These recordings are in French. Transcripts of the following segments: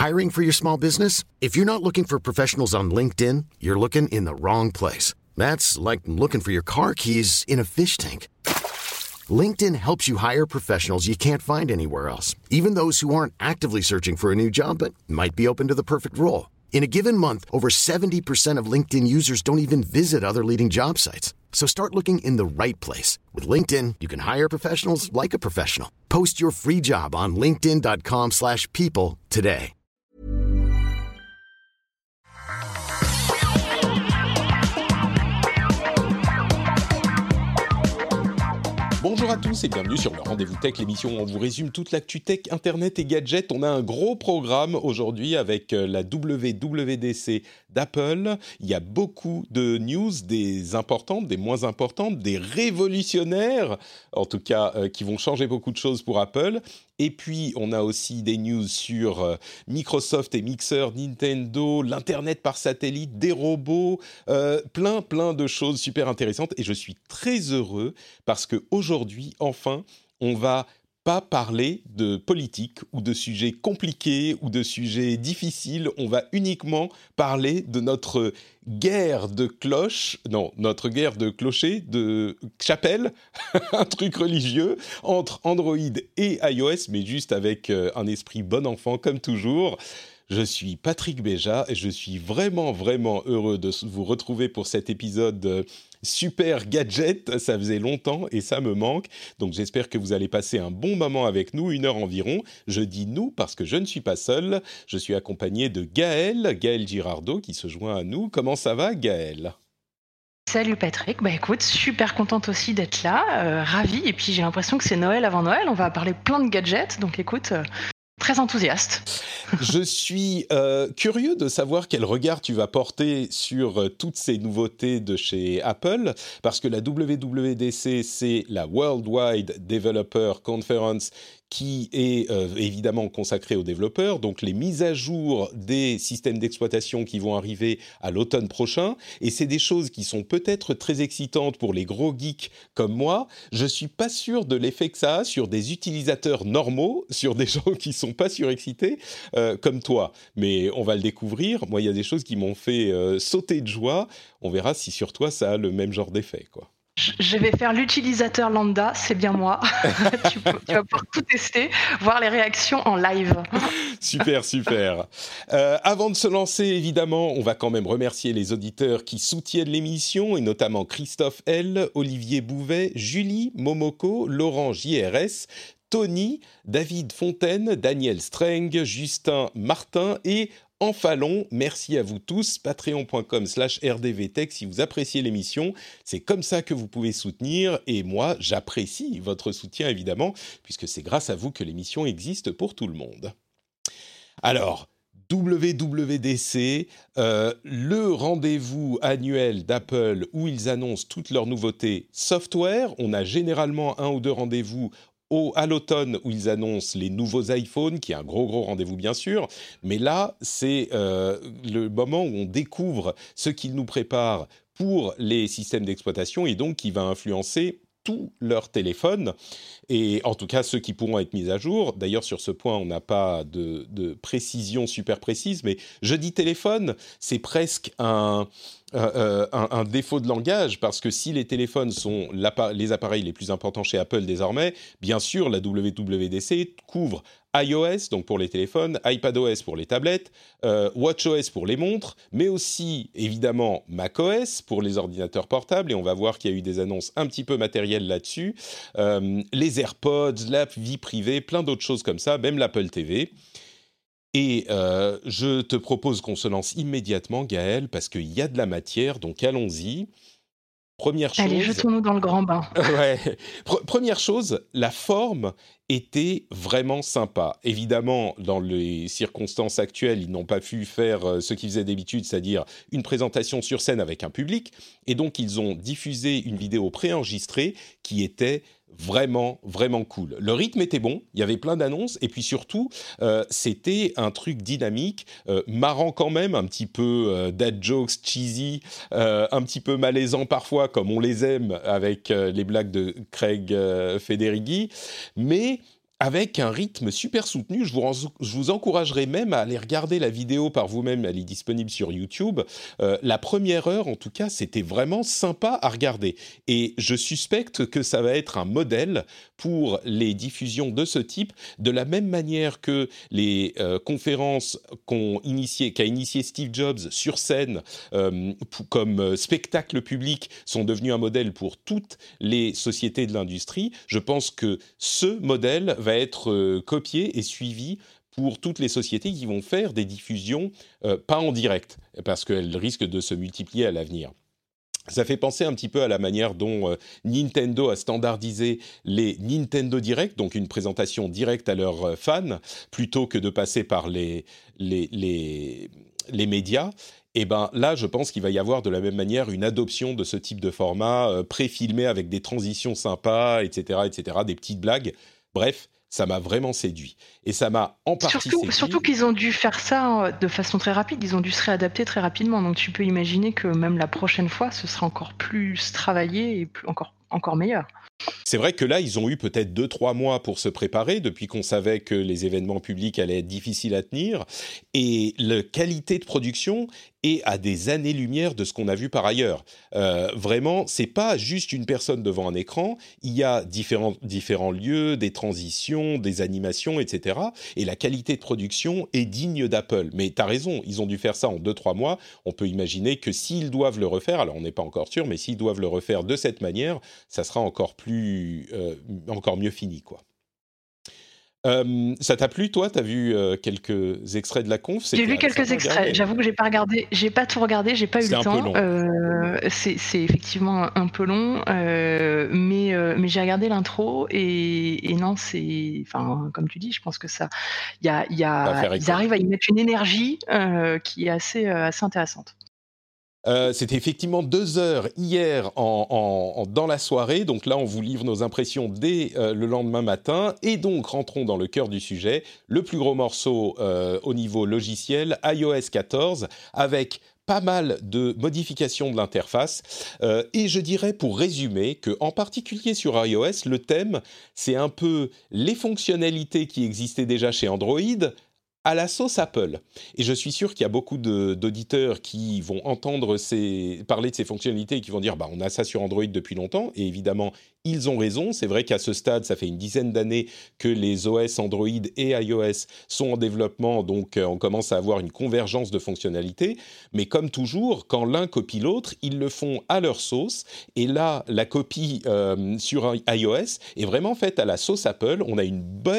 Hiring for your small business? If you're not looking for professionals on LinkedIn, you're looking in the wrong place. That's like looking for your car keys in a fish tank. LinkedIn helps you hire professionals you can't find anywhere else, even those who aren't actively searching for a new job but might be open to the perfect role. In a given month, over 70% of LinkedIn users don't even visit other leading job sites. So start looking in the right place. With LinkedIn, you can hire professionals like a professional. Post your free job on linkedin.com/people today. Bonjour à tous et bienvenue sur le Rendez-vous Tech, l'émission où on vous résume toute l'actu tech, internet et gadgets. On a un gros programme aujourd'hui avec la WWDC d'Apple. Il y a beaucoup de news, des importantes, des moins importantes, des révolutionnaires, en tout cas qui vont changer beaucoup de choses pour Apple. Et puis, on a aussi des news sur Microsoft et Mixer, Nintendo, l'Internet par satellite, des robots, plein de choses super intéressantes. Et je suis très heureux parce qu'aujourd'hui, enfin, on va pas parler de politique ou de sujets compliqués ou de sujets difficiles. On va uniquement parler de notre guerre de cloches, non, notre guerre de clochers, de chapelle, un truc religieux entre Android et iOS, mais juste avec un esprit bon enfant comme toujours. Je suis Patrick Béja et je suis vraiment heureux de vous retrouver pour cet épisode super gadget. Ça faisait longtemps et ça me manque. Donc j'espère que vous allez passer un bon moment avec nous, 1 heure environ. Je dis nous parce que je ne suis pas seul. Je suis accompagné de Gaël Girardot qui se joint à nous. Comment ça va, Gaël ? Salut Patrick, écoute, super contente aussi d'être là, ravie. Et puis j'ai l'impression que c'est Noël avant Noël. On va parler plein de gadgets. Donc écoute... Très enthousiaste. Je suis curieux de savoir quel regard tu vas porter sur toutes ces nouveautés de chez Apple, parce que la WWDC, c'est la Worldwide Developer Conference, qui est évidemment consacrée aux développeurs, donc les mises à jour des systèmes d'exploitation qui vont arriver à l'automne prochain, et c'est des choses qui sont peut-être très excitantes pour les gros geeks comme moi. Je suis pas sûr de l'effet que ça a sur des utilisateurs normaux, sur des gens qui sont pas surexcités comme toi, mais on va le découvrir. Moi, il y a des choses qui m'ont fait sauter de joie. On verra si sur toi ça a le même genre d'effet, quoi. Je vais faire l'utilisateur lambda, c'est bien moi. Tu vas pouvoir tout tester, voir les réactions en live. Super. Avant de se lancer, évidemment, on va quand même remercier les auditeurs qui soutiennent l'émission, et notamment Christophe L, Olivier Bouvet, Julie Momoko, Laurent JRS, Tony, David Fontaine, Daniel Streng, Justin Martin et Enfalon. Merci à vous tous. Patreon.com/rdvtech si vous appréciez l'émission. C'est comme ça que vous pouvez soutenir. Et moi, j'apprécie votre soutien, évidemment, puisque c'est grâce à vous que l'émission existe pour tout le monde. Alors, WWDC, le rendez-vous annuel d'Apple où ils annoncent toutes leurs nouveautés software. On a généralement 1 ou 2 rendez-vous à l'automne où ils annoncent les nouveaux iPhones, qui est un gros rendez-vous bien sûr, mais là c'est le moment où on découvre ce qu'ils nous préparent pour les systèmes d'exploitation et donc qui va influencer tous leurs téléphones, et en tout cas ceux qui pourront être mis à jour. D'ailleurs sur ce point on n'a pas de précision super précise, mais je dis téléphone, c'est presque un défaut de langage, parce que si les téléphones sont les appareils les plus importants chez Apple désormais, bien sûr la WWDC couvre iOS, donc pour les téléphones, iPadOS pour les tablettes, WatchOS pour les montres, mais aussi évidemment macOS pour les ordinateurs portables, et on va voir qu'il y a eu des annonces un petit peu matérielles là-dessus, les AirPods, la vie privée, plein d'autres choses comme ça, même l'Apple TV. Et je te propose qu'on se lance immédiatement, Gaël, parce qu'il y a de la matière, donc allons-y. Première chose... Allez, jetons-nous dans le grand bain. Ouais. Première chose, la forme était vraiment sympa. Évidemment, dans les circonstances actuelles, ils n'ont pas pu faire ce qu'ils faisaient d'habitude, c'est-à-dire une présentation sur scène avec un public, et donc ils ont diffusé une vidéo préenregistrée qui était vraiment cool. Le rythme était bon, il y avait plein d'annonces, et puis surtout, c'était un truc dynamique, marrant quand même, un petit peu dad jokes cheesy, un petit peu malaisant parfois, comme on les aime avec les blagues de Craig Federighi, mais avec un rythme super soutenu. Je vous encouragerai même à aller regarder la vidéo par vous-même, elle est disponible sur YouTube. La première heure, en tout cas, c'était vraiment sympa à regarder. Et je suspecte que ça va être un modèle pour les diffusions de ce type, de la même manière que les conférences qu'a initié Steve Jobs sur scène comme spectacle public sont devenues un modèle pour toutes les sociétés de l'industrie. Je pense que ce modèle va être copié et suivi pour toutes les sociétés qui vont faire des diffusions pas en direct, parce qu'elles risquent de se multiplier à l'avenir. Ça fait penser un petit peu à la manière dont Nintendo a standardisé les Nintendo Direct, donc une présentation directe à leurs fans, plutôt que de passer par les médias. Et ben là, je pense qu'il va y avoir de la même manière une adoption de ce type de format pré-filmé avec des transitions sympas, etc., des petites blagues. Bref, ça m'a vraiment séduit. Et ça m'a en partie séduit. Surtout qu'ils ont dû faire ça de façon très rapide. Ils ont dû se réadapter très rapidement. Donc tu peux imaginer que même la prochaine fois, ce sera encore plus travaillé et encore meilleur. C'est vrai que là, ils ont eu peut-être 2-3 mois pour se préparer, depuis qu'on savait que les événements publics allaient être difficiles à tenir. Et la qualité de production est à des années-lumière de ce qu'on a vu par ailleurs. Vraiment, c'est pas juste une personne devant un écran. Il y a différents lieux, des transitions, des animations, etc. Et la qualité de production est digne d'Apple. Mais t'as raison, ils ont dû faire ça en 2-3 mois. On peut imaginer que s'ils doivent le refaire, alors on n'est pas encore sûr, mais s'ils doivent le refaire de cette manière, ça sera encore mieux fini, quoi. Ça t'a plu, toi? T'as vu quelques extraits de la conf? J'ai vu quelques extraits. J'avoue que j'ai pas tout regardé, j'ai pas eu le temps. C'est effectivement un peu long, mais j'ai regardé l'intro et non, comme tu dis, je pense que ça, ils arrivent à y mettre une énergie qui est assez intéressante. C'était effectivement 2 heures hier dans la soirée. Donc là, on vous livre nos impressions dès le lendemain matin. Et donc, rentrons dans le cœur du sujet. Le plus gros morceau au niveau logiciel, iOS 14, avec pas mal de modifications de l'interface. Et je dirais, pour résumer, qu'en particulier sur iOS, le thème, c'est un peu les fonctionnalités qui existaient déjà chez Android à la sauce Apple. Et je suis sûr qu'il y a beaucoup d'auditeurs qui vont entendre parler de ces fonctionnalités et qui vont dire on a ça sur Android depuis longtemps. Et évidemment, ils ont raison. C'est vrai qu'à ce stade, ça fait une dizaine d'années que les OS Android et iOS sont en développement, donc on commence à avoir une convergence de fonctionnalités. Mais comme toujours, quand l'un copie l'autre, ils le font à leur sauce. Et là, la copie sur iOS est vraiment faite à la sauce Apple. On a une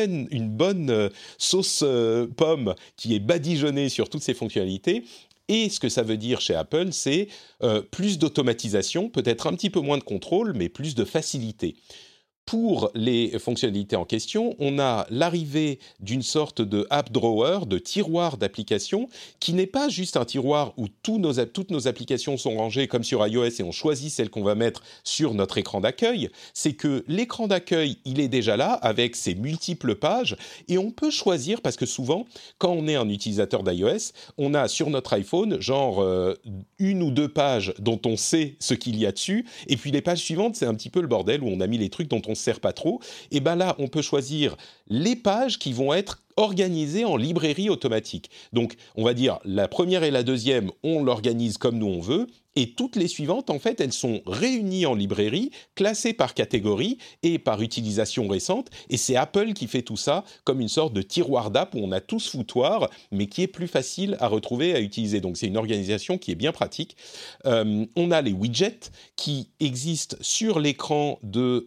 bonne sauce pomme qui est badigeonnée sur toutes ces fonctionnalités. Et ce que ça veut dire chez Apple, c'est plus d'automatisation, peut-être un petit peu moins de contrôle, mais plus de facilité. Pour les fonctionnalités en question, on a l'arrivée d'une sorte de app drawer, de tiroir d'applications, qui n'est pas juste un tiroir où toutes nos applications sont rangées comme sur iOS et on choisit celle qu'on va mettre sur notre écran d'accueil. C'est que l'écran d'accueil, il est déjà là avec ses multiples pages et on peut choisir, parce que souvent, quand on est un utilisateur d'iOS, on a sur notre iPhone genre 1 ou 2 pages dont on sait ce qu'il y a dessus et puis les pages suivantes, c'est un petit peu le bordel où on a mis les trucs dont on ne sert pas trop, et bien là, on peut choisir les pages qui vont être organisées en librairie automatique. Donc, on va dire, la première et la deuxième, on l'organise comme nous on veut, et toutes les suivantes, en fait, elles sont réunies en librairie, classées par catégorie et par utilisation récente, et c'est Apple qui fait tout ça comme une sorte de tiroir d'app où on a tout ce foutoir, mais qui est plus facile à retrouver et à utiliser. Donc, c'est une organisation qui est bien pratique. On a les widgets qui existent sur l'écran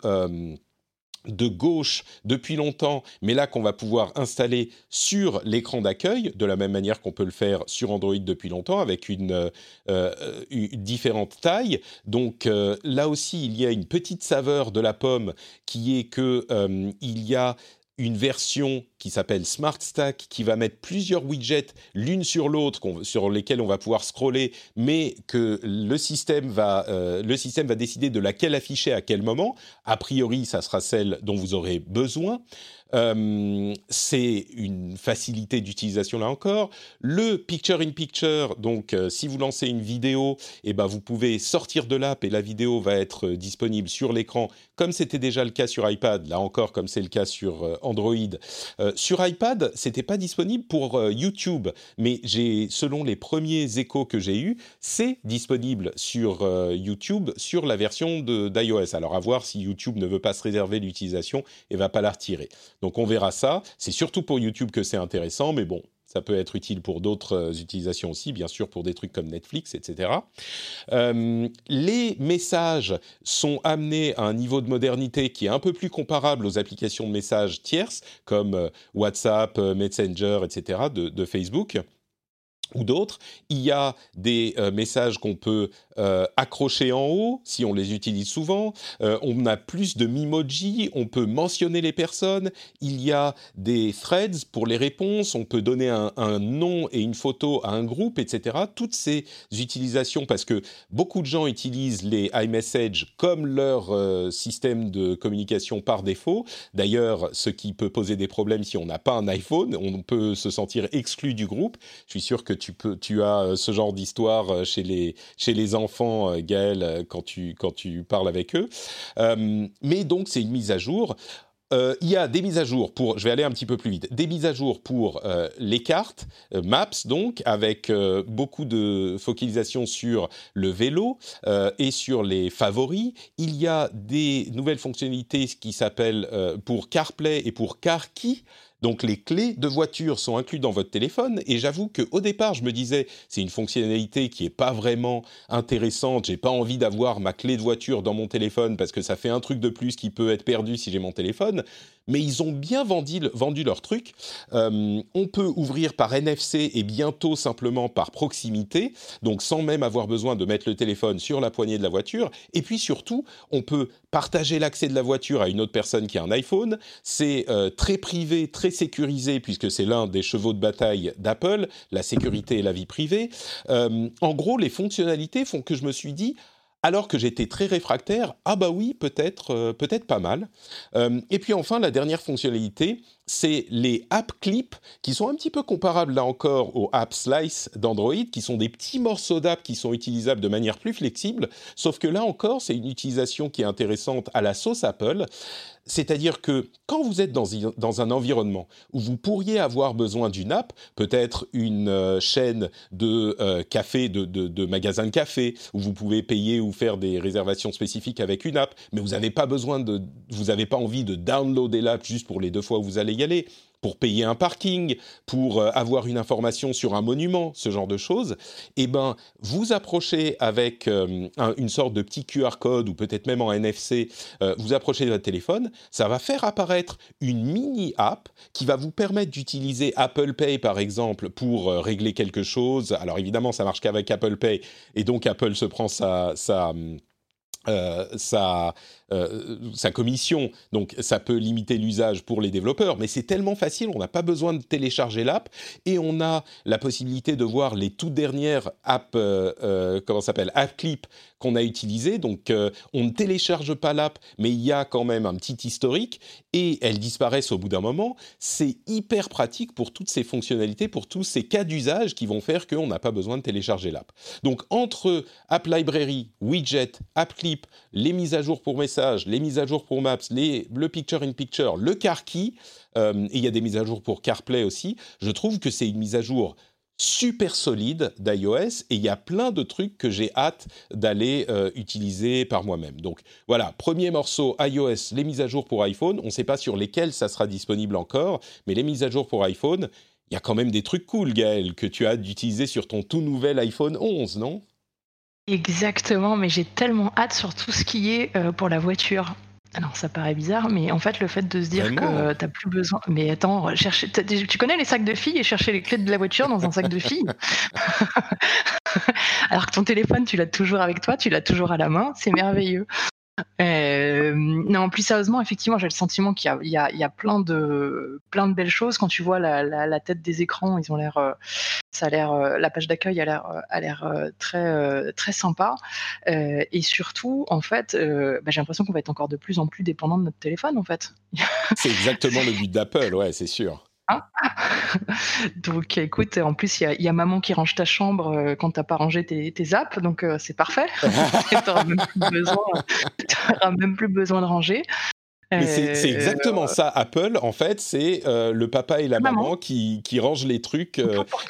de gauche depuis longtemps, mais là qu'on va pouvoir installer sur l'écran d'accueil, de la même manière qu'on peut le faire sur Android depuis longtemps, avec une différente taille. Donc là aussi, il y a une petite saveur de la pomme qui est que il y a une version qui s'appelle Smart Stack, qui va mettre plusieurs widgets l'une sur l'autre, sur lesquels on va pouvoir scroller, mais que le système va décider de laquelle afficher à quel moment. A priori, ça sera celle dont vous aurez besoin. c'est une facilité d'utilisation là encore. Le Picture-in-Picture, donc si vous lancez une vidéo, vous pouvez sortir de l'app et la vidéo va être disponible sur l'écran, comme c'était déjà le cas sur iPad, là encore comme c'est le cas sur Android. Sur iPad, c'était pas disponible pour YouTube, mais selon les premiers échos que j'ai eus, c'est disponible sur YouTube, sur la version d'iOS. Alors à voir si YouTube ne veut pas se réserver l'utilisation et va pas la retirer. Donc on verra ça. C'est surtout pour YouTube que c'est intéressant, mais bon, ça peut être utile pour d'autres utilisations aussi, bien sûr pour des trucs comme Netflix, etc. Les messages sont amenés à un niveau de modernité qui est un peu plus comparable aux applications de messages tierces, comme WhatsApp, Messenger, etc. de Facebook. Ou d'autres, il y a des messages qu'on peut accrocher en haut, si on les utilise souvent. On a plus de Memoji, on peut mentionner les personnes. Il y a des threads pour les réponses, on peut donner un nom et une photo à un groupe, etc. Toutes ces utilisations, parce que beaucoup de gens utilisent les iMessage comme leur système de communication par défaut. D'ailleurs, ce qui peut poser des problèmes si on n'a pas un iPhone, on peut se sentir exclu du groupe. Je suis sûr que tu as ce genre d'histoire chez les enfants, Gaël, quand tu parles avec eux. Mais donc, c'est une mise à jour. Il y a des mises à jour je vais aller un petit peu plus vite, des mises à jour pour les cartes, Maps donc, avec beaucoup de focalisation sur le vélo et sur les favoris. Il y a des nouvelles fonctionnalités qui s'appellent pour CarPlay et pour CarKey. Donc les clés de voiture sont incluses dans votre téléphone et j'avoue qu'au départ je me disais c'est une fonctionnalité qui est pas vraiment intéressante, j'ai pas envie d'avoir ma clé de voiture dans mon téléphone parce que ça fait un truc de plus qui peut être perdu si j'ai mon téléphone, mais ils ont bien vendu leur truc. On peut ouvrir par NFC et bientôt simplement par proximité, donc sans même avoir besoin de mettre le téléphone sur la poignée de la voiture, et puis surtout on peut partager l'accès de la voiture à une autre personne qui a un iPhone. C'est très privé, très sécurisé, puisque c'est l'un des chevaux de bataille d'Apple, la sécurité et la vie privée. En gros, les fonctionnalités font que je me suis dit, alors que j'étais très réfractaire, ah bah oui, peut-être pas mal. Et puis enfin, la dernière fonctionnalité, c'est les app clips, qui sont un petit peu comparables là encore aux app slice d'Android, qui sont des petits morceaux d'app qui sont utilisables de manière plus flexible, sauf que là encore, c'est une utilisation qui est intéressante à la sauce Apple. C'est-à-dire que quand vous êtes dans un environnement où vous pourriez avoir besoin d'une app, peut-être une chaîne de café, de magasins de café, où vous pouvez payer ou faire des réservations spécifiques avec une app, mais vous n'avez pas envie de downloader l'app juste pour les 2 fois où vous allez y aller, pour payer un parking, pour avoir une information sur un monument, ce genre de choses, vous approchez avec une sorte de petit QR code ou peut-être même en NFC, vous approchez de votre téléphone, ça va faire apparaître une mini-app qui va vous permettre d'utiliser Apple Pay, par exemple, pour régler quelque chose. Alors évidemment, ça marche qu'avec Apple Pay, et donc Apple se prend sa commission, donc ça peut limiter l'usage pour les développeurs, mais c'est tellement facile, on n'a pas besoin de télécharger l'app et on a la possibilité de voir les toutes dernières app clip qu'on a utilisées. Donc on ne télécharge pas l'app, mais il y a quand même un petit historique et elles disparaissent au bout d'un moment. C'est hyper pratique pour toutes ces fonctionnalités, pour tous ces cas d'usage qui vont faire qu'on n'a pas besoin de télécharger l'app. Donc entre App Library, Widget, App Clip, les mises à jour pour messages, les mises à jour pour Maps, le Picture-in-Picture, le CarKey, et il y a des mises à jour pour CarPlay aussi, je trouve que c'est une mise à jour super solide d'iOS et il y a plein de trucs que j'ai hâte d'aller utiliser par moi-même. Donc voilà, premier morceau iOS, les mises à jour pour iPhone. On ne sait pas sur lesquelles ça sera disponible encore, mais les mises à jour pour iPhone, il y a quand même des trucs cool, Gaël, que tu as hâte d'utiliser sur ton tout nouvel iPhone 11, non ? Exactement, mais j'ai tellement hâte sur tout ce qui est pour la voiture. Alors ça paraît bizarre, mais en fait le fait de se dire que t'as plus besoin. Mais attends, tu connais les sacs de filles et chercher les clés de la voiture dans un sac de filles. Alors que ton téléphone, tu l'as toujours avec toi, tu l'as toujours à la main, c'est merveilleux. Non, plus sérieusement, effectivement, j'ai le sentiment qu'il y a plein de belles choses. Quand tu vois la tête des écrans, ils ont l'air Ça a l'air, la page d'accueil a l'air très, très sympa, et surtout, en fait, j'ai l'impression qu'on va être encore de plus en plus dépendant de notre téléphone, en fait. C'est exactement le but d'Apple, ouais, c'est sûr. Hein? Donc écoute, en plus, il y a maman qui range ta chambre, quand tu as pas rangé tes apps, donc c'est parfait. Tu auras même plus besoin de ranger. Mais c'est exactement ça, Apple, en fait, c'est le papa et la maman qui rangent les trucs.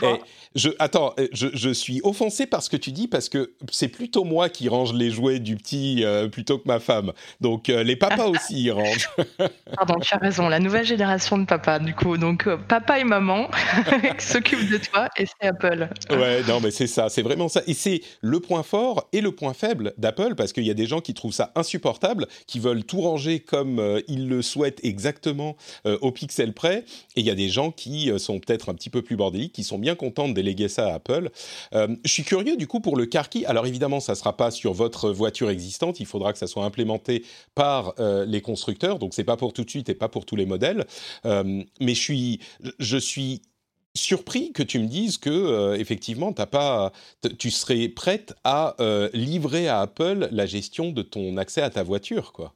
Je suis offensé par ce que tu dis, parce que c'est plutôt moi qui range les jouets du petit plutôt que ma femme. Donc les papas aussi, ils rangent. Pardon, tu as raison, la nouvelle génération de papa, du coup. Donc papa et maman s'occupent de toi, et c'est Apple. Ouais, non, mais c'est ça, c'est vraiment ça. Et c'est le point fort et le point faible d'Apple, parce qu'il y a des gens qui trouvent ça insupportable, qui veulent tout ranger comme ils le souhaitent exactement au pixel près, et il y a des gens qui sont peut-être un petit peu plus bordéliques, qui sont bien contents de déléguer ça à Apple. Je suis curieux du coup pour le car key. Alors évidemment, ça ne sera pas sur votre voiture existante, il faudra que ça soit implémenté par les constructeurs, donc c'est pas pour tout de suite et pas pour tous les modèles. Mais je suis surpris que tu me dises que effectivement tu serais prête à livrer à Apple la gestion de ton accès à ta voiture, quoi.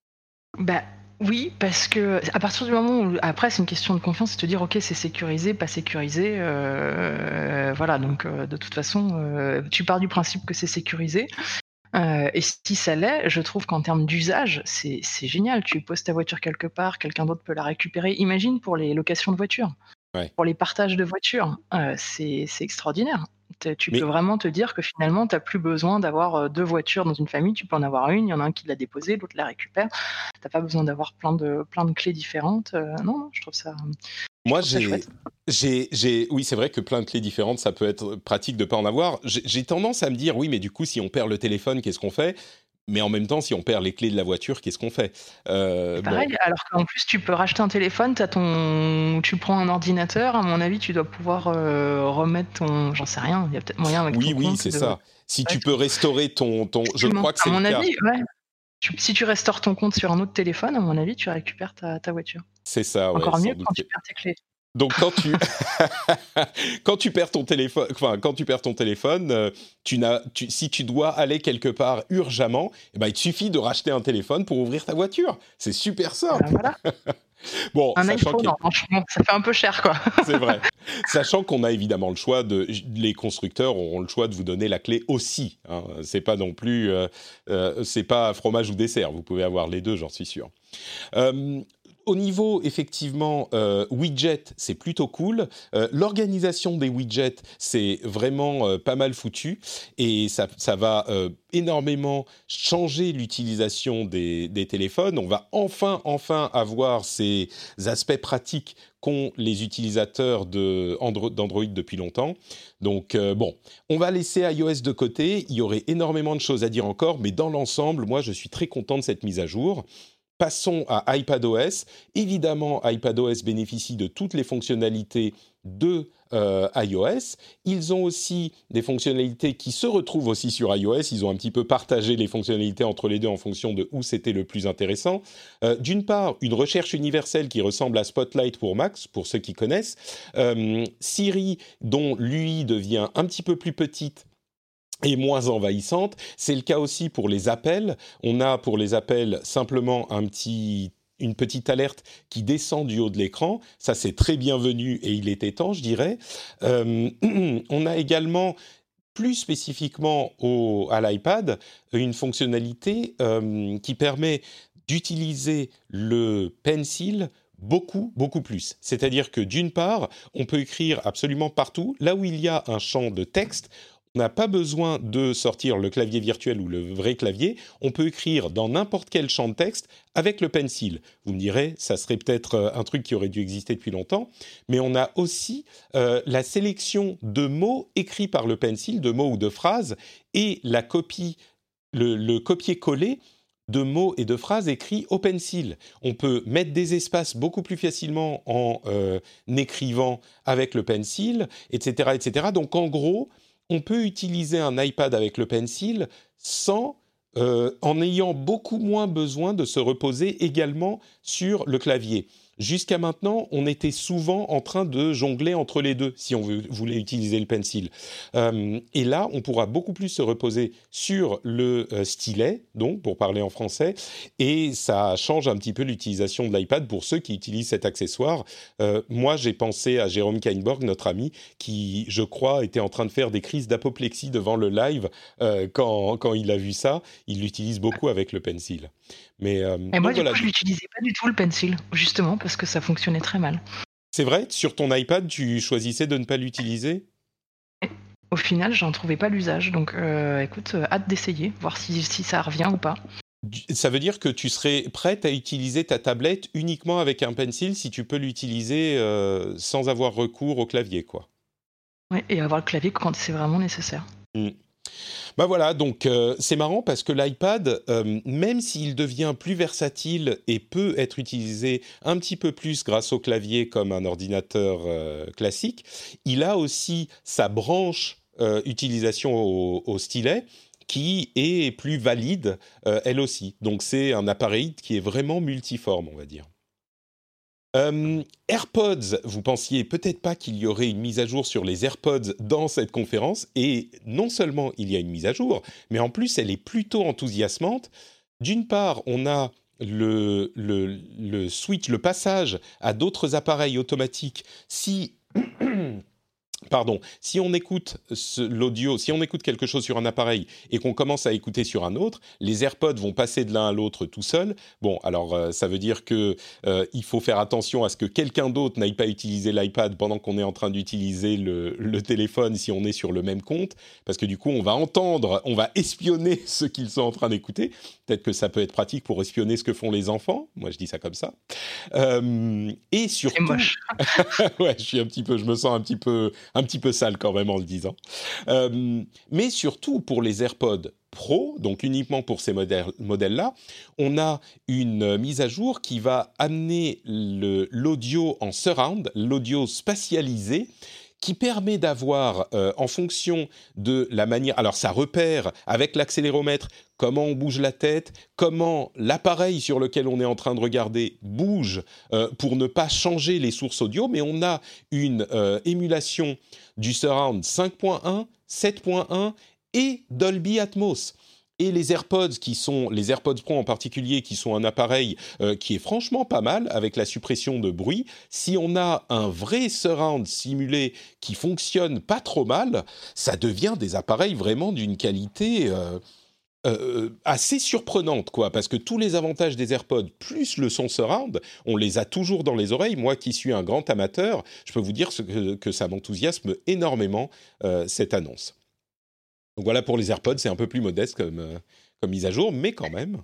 Oui, parce que à partir du moment où, après, c'est une question de confiance, c'est de te dire, ok, c'est sécurisé, pas sécurisé, voilà. Donc de toute façon, tu pars du principe que c'est sécurisé. Et si ça l'est, je trouve qu'en termes d'usage, c'est génial. Tu poses ta voiture quelque part, quelqu'un d'autre peut la récupérer. Imagine pour les locations de voitures. Ouais. Pour les partages de voitures, c'est extraordinaire. Tu Mais peux vraiment te dire que finalement, tu n'as plus besoin d'avoir 2 voitures dans une famille. Tu peux en avoir une, il y en a un qui l'a déposée, l'autre la récupère. Tu n'as pas besoin d'avoir plein de clés différentes. Non, je trouve ça moi, chouette. oui, c'est vrai que plein de clés différentes, ça peut être pratique de ne pas en avoir. J'ai tendance à me dire, oui, mais du coup, si on perd le téléphone, qu'est-ce qu'on fait ? Mais en même temps, si on perd les clés de la voiture, qu'est-ce qu'on fait ? Pareil, alors qu'en plus, tu peux racheter un téléphone, tu prends un ordinateur, à mon avis, tu dois pouvoir remettre ton... J'en sais rien, il y a peut-être moyen avec ton compte. Oui, c'est ça. Si tu peux restaurer ton... Je crois que c'est le cas. À mon avis, ouais. Si tu restaures ton compte sur un autre téléphone, à mon avis, tu récupères ta voiture. C'est ça, ouais. Encore mieux quand tu perds tes clés. Donc quand tu perds ton téléphone, si tu dois aller quelque part urgemment, il te suffit de racheter un téléphone pour ouvrir ta voiture. C'est super simple. Voilà. Bon, un iPhone, franchement, ça fait un peu cher, quoi. C'est vrai. Sachant qu'on a évidemment le choix les constructeurs auront le choix de vous donner la clé aussi. Hein. C'est pas non plus, c'est pas fromage ou dessert. Vous pouvez avoir les deux, j'en suis sûr. Au niveau, effectivement, widget, c'est plutôt cool. L'organisation des widgets, c'est vraiment pas mal foutu. Et ça va énormément changer l'utilisation des téléphones. On va enfin avoir ces aspects pratiques qu'ont les utilisateurs d'Android depuis longtemps. Donc, on va laisser iOS de côté. Il y aurait énormément de choses à dire encore. Mais dans l'ensemble, moi, je suis très content de cette mise à jour. Passons à iPadOS. Évidemment, iPadOS bénéficie de toutes les fonctionnalités de iOS. Ils ont aussi des fonctionnalités qui se retrouvent aussi sur iOS. Ils ont un petit peu partagé les fonctionnalités entre les deux en fonction de où c'était le plus intéressant. D'une part, une recherche universelle qui ressemble à Spotlight pour Mac, pour ceux qui connaissent. Siri, dont l'UI devient un petit peu plus petite et moins envahissante. C'est le cas aussi pour les appels. On a pour les appels simplement une petite alerte qui descend du haut de l'écran. Ça, c'est très bienvenu et il était temps, je dirais. On a également, plus spécifiquement à l'iPad, une fonctionnalité qui permet d'utiliser le pencil beaucoup plus. C'est-à-dire que d'une part, on peut écrire absolument partout. Là où il y a un champ de texte, on n'a pas besoin de sortir le clavier virtuel ou le vrai clavier. On peut écrire dans n'importe quel champ de texte avec le pencil. Vous me direz, ça serait peut-être un truc qui aurait dû exister depuis longtemps. Mais on a aussi la sélection de mots écrits par le pencil, de mots ou de phrases, et la copie, le copier-coller de mots et de phrases écrits au pencil. On peut mettre des espaces beaucoup plus facilement en écrivant avec le pencil, etc., etc. Donc en gros, on peut utiliser un iPad avec le pencil en ayant beaucoup moins besoin de se reposer également sur le clavier. jusqu'à maintenant, on était souvent en train de jongler entre les deux si on voulait utiliser le pencil. Et là, on pourra beaucoup plus se reposer sur le stylet, donc pour parler en français, et ça change un petit peu l'utilisation de l'iPad pour ceux qui utilisent cet accessoire. Moi, j'ai pensé à Jérôme Kainborg, notre ami, qui, je crois, était en train de faire des crises d'apoplexie devant le live quand il a vu ça. Il l'utilise beaucoup avec le pencil. Mais, et moi, du coup, je l'utilisais pas du tout le pencil, justement, parce que ça fonctionnait très mal. C'est vrai? Sur ton iPad, tu choisissais de ne pas l'utiliser? Au final, j'en trouvais pas l'usage. Donc, écoute, hâte d'essayer, voir si ça revient ou pas. Ça veut dire que tu serais prête à utiliser ta tablette uniquement avec un pencil si tu peux l'utiliser sans avoir recours au clavier, quoi. Oui, et avoir le clavier quand c'est vraiment nécessaire. Bah voilà, donc c'est marrant parce que l'iPad, même s'il devient plus versatile et peut être utilisé un petit peu plus grâce au clavier comme un ordinateur classique, il a aussi sa branche utilisation au stylet qui est plus valide, elle aussi. Donc c'est un appareil qui est vraiment multiforme, on va dire. AirPods, vous pensiez peut-être pas qu'il y aurait une mise à jour sur les AirPods dans cette conférence, et non seulement il y a une mise à jour, mais en plus elle est plutôt enthousiasmante. D'une part, on a le switch, le passage à d'autres appareils automatiques si... Pardon, si on écoute l'audio, si on écoute quelque chose sur un appareil et qu'on commence à écouter sur un autre, les AirPods vont passer de l'un à l'autre tout seuls. Bon, alors ça veut dire que il faut faire attention à ce que quelqu'un d'autre n'aille pas utiliser l'iPad pendant qu'on est en train d'utiliser le téléphone si on est sur le même compte, parce que du coup on va espionner ce qu'ils sont en train d'écouter. Peut-être que ça peut être pratique pour espionner ce que font les enfants. Moi, je dis ça comme ça. Et surtout, c'est moche. Ouais, je me sens un petit peu sale quand même en le disant. Mais surtout pour les AirPods Pro, donc uniquement pour ces modèles-là, on a une mise à jour qui va amener l'audio en surround, l'audio spatialisé, qui permet d'avoir, en fonction de la manière... Alors, ça repère avec l'accéléromètre comment on bouge la tête, comment l'appareil sur lequel on est en train de regarder bouge pour ne pas changer les sources audio, mais on a une émulation du surround 5.1, 7.1 et Dolby Atmos. Et les AirPods les AirPods Pro en particulier, qui sont un appareil qui est franchement pas mal avec la suppression de bruit, si on a un vrai surround simulé qui fonctionne pas trop mal, ça devient des appareils vraiment d'une qualité assez surprenante, quoi, parce que tous les avantages des AirPods plus le son surround, on les a toujours dans les oreilles. Moi qui suis un grand amateur, je peux vous dire que ça m'enthousiasme énormément cette annonce. Donc voilà, pour les AirPods, c'est un peu plus modeste comme mise à jour, mais quand même.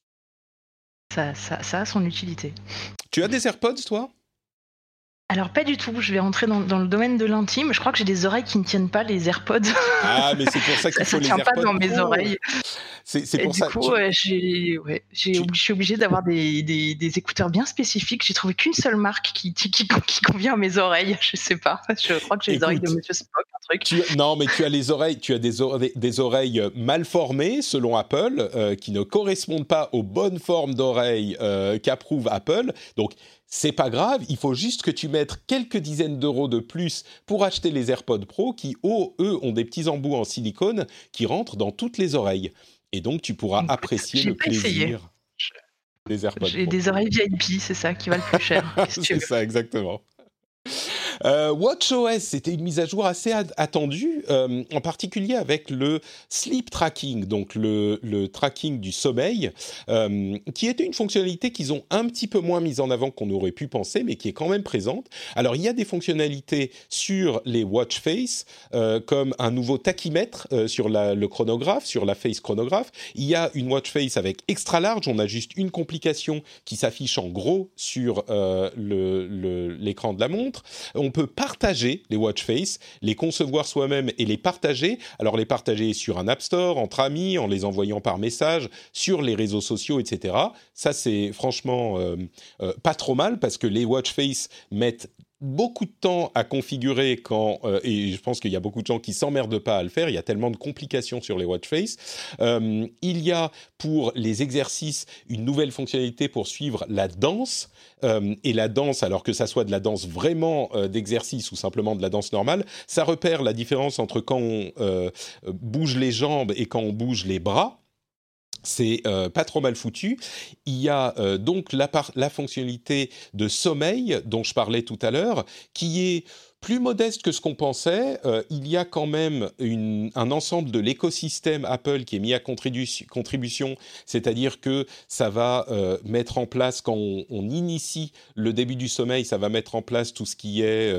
Ça a son utilité. Tu as des AirPods, toi ? Alors pas du tout, je vais rentrer dans le domaine de l'intime. Je crois que j'ai des oreilles qui ne tiennent pas les AirPods. Ah, mais c'est pour ça qu'il faut les AirPods. Ça ne tient pas dans mes oreilles. C'est pour et ça. Du coup, je suis obligée d'avoir des écouteurs bien spécifiques. J'ai trouvé qu'une seule marque qui convient à mes oreilles. Je sais pas. Je crois que j'ai les oreilles de Monsieur Spock, un truc. Non, mais tu as des oreilles mal formées selon Apple, qui ne correspondent pas aux bonnes formes d'oreilles qu'approuve Apple. Donc c'est pas grave, il faut juste que tu mettes quelques dizaines d'euros de plus pour acheter les AirPods Pro qui, eux, ont des petits embouts en silicone qui rentrent dans toutes les oreilles. Et donc, tu pourras apprécier le plaisir des AirPods Pro. J'ai des oreilles VIP, c'est ça qui va le plus cher. C'est ça, exactement. WatchOS, c'était une mise à jour assez attendue, en particulier avec le sleep tracking, donc le tracking du sommeil, qui était une fonctionnalité qu'ils ont un petit peu moins mise en avant qu'on aurait pu penser, mais qui est quand même présente. Alors, il y a des fonctionnalités sur les watch face, comme un nouveau tachymètre sur le chronographe, sur la face chronographe. Il y a une watch face avec extra large, on a juste une complication qui s'affiche en gros sur l'écran de la montre. On peut partager les watch face, les concevoir soi-même et les partager. Alors les partager sur un App Store, entre amis, en les envoyant par message, sur les réseaux sociaux, etc. Ça, c'est franchement pas trop mal parce que les watch face mettent beaucoup de temps à configurer et je pense qu'il y a beaucoup de gens qui s'emmerdent pas à le faire, il y a tellement de complications sur les watch face. Il y a pour les exercices une nouvelle fonctionnalité pour suivre la danse, et la danse, alors que ça soit de la danse vraiment d'exercice ou simplement de la danse normale, ça repère la différence entre quand on bouge les jambes et quand on bouge les bras. C'est pas trop mal foutu. Il y a donc la fonctionnalité de sommeil dont je parlais tout à l'heure, qui est plus modeste que ce qu'on pensait. Il y a quand même un ensemble de l'écosystème Apple qui est mis à contribution, c'est-à-dire que ça va mettre en place, quand on initie le début du sommeil, ça va mettre en place tout ce qui est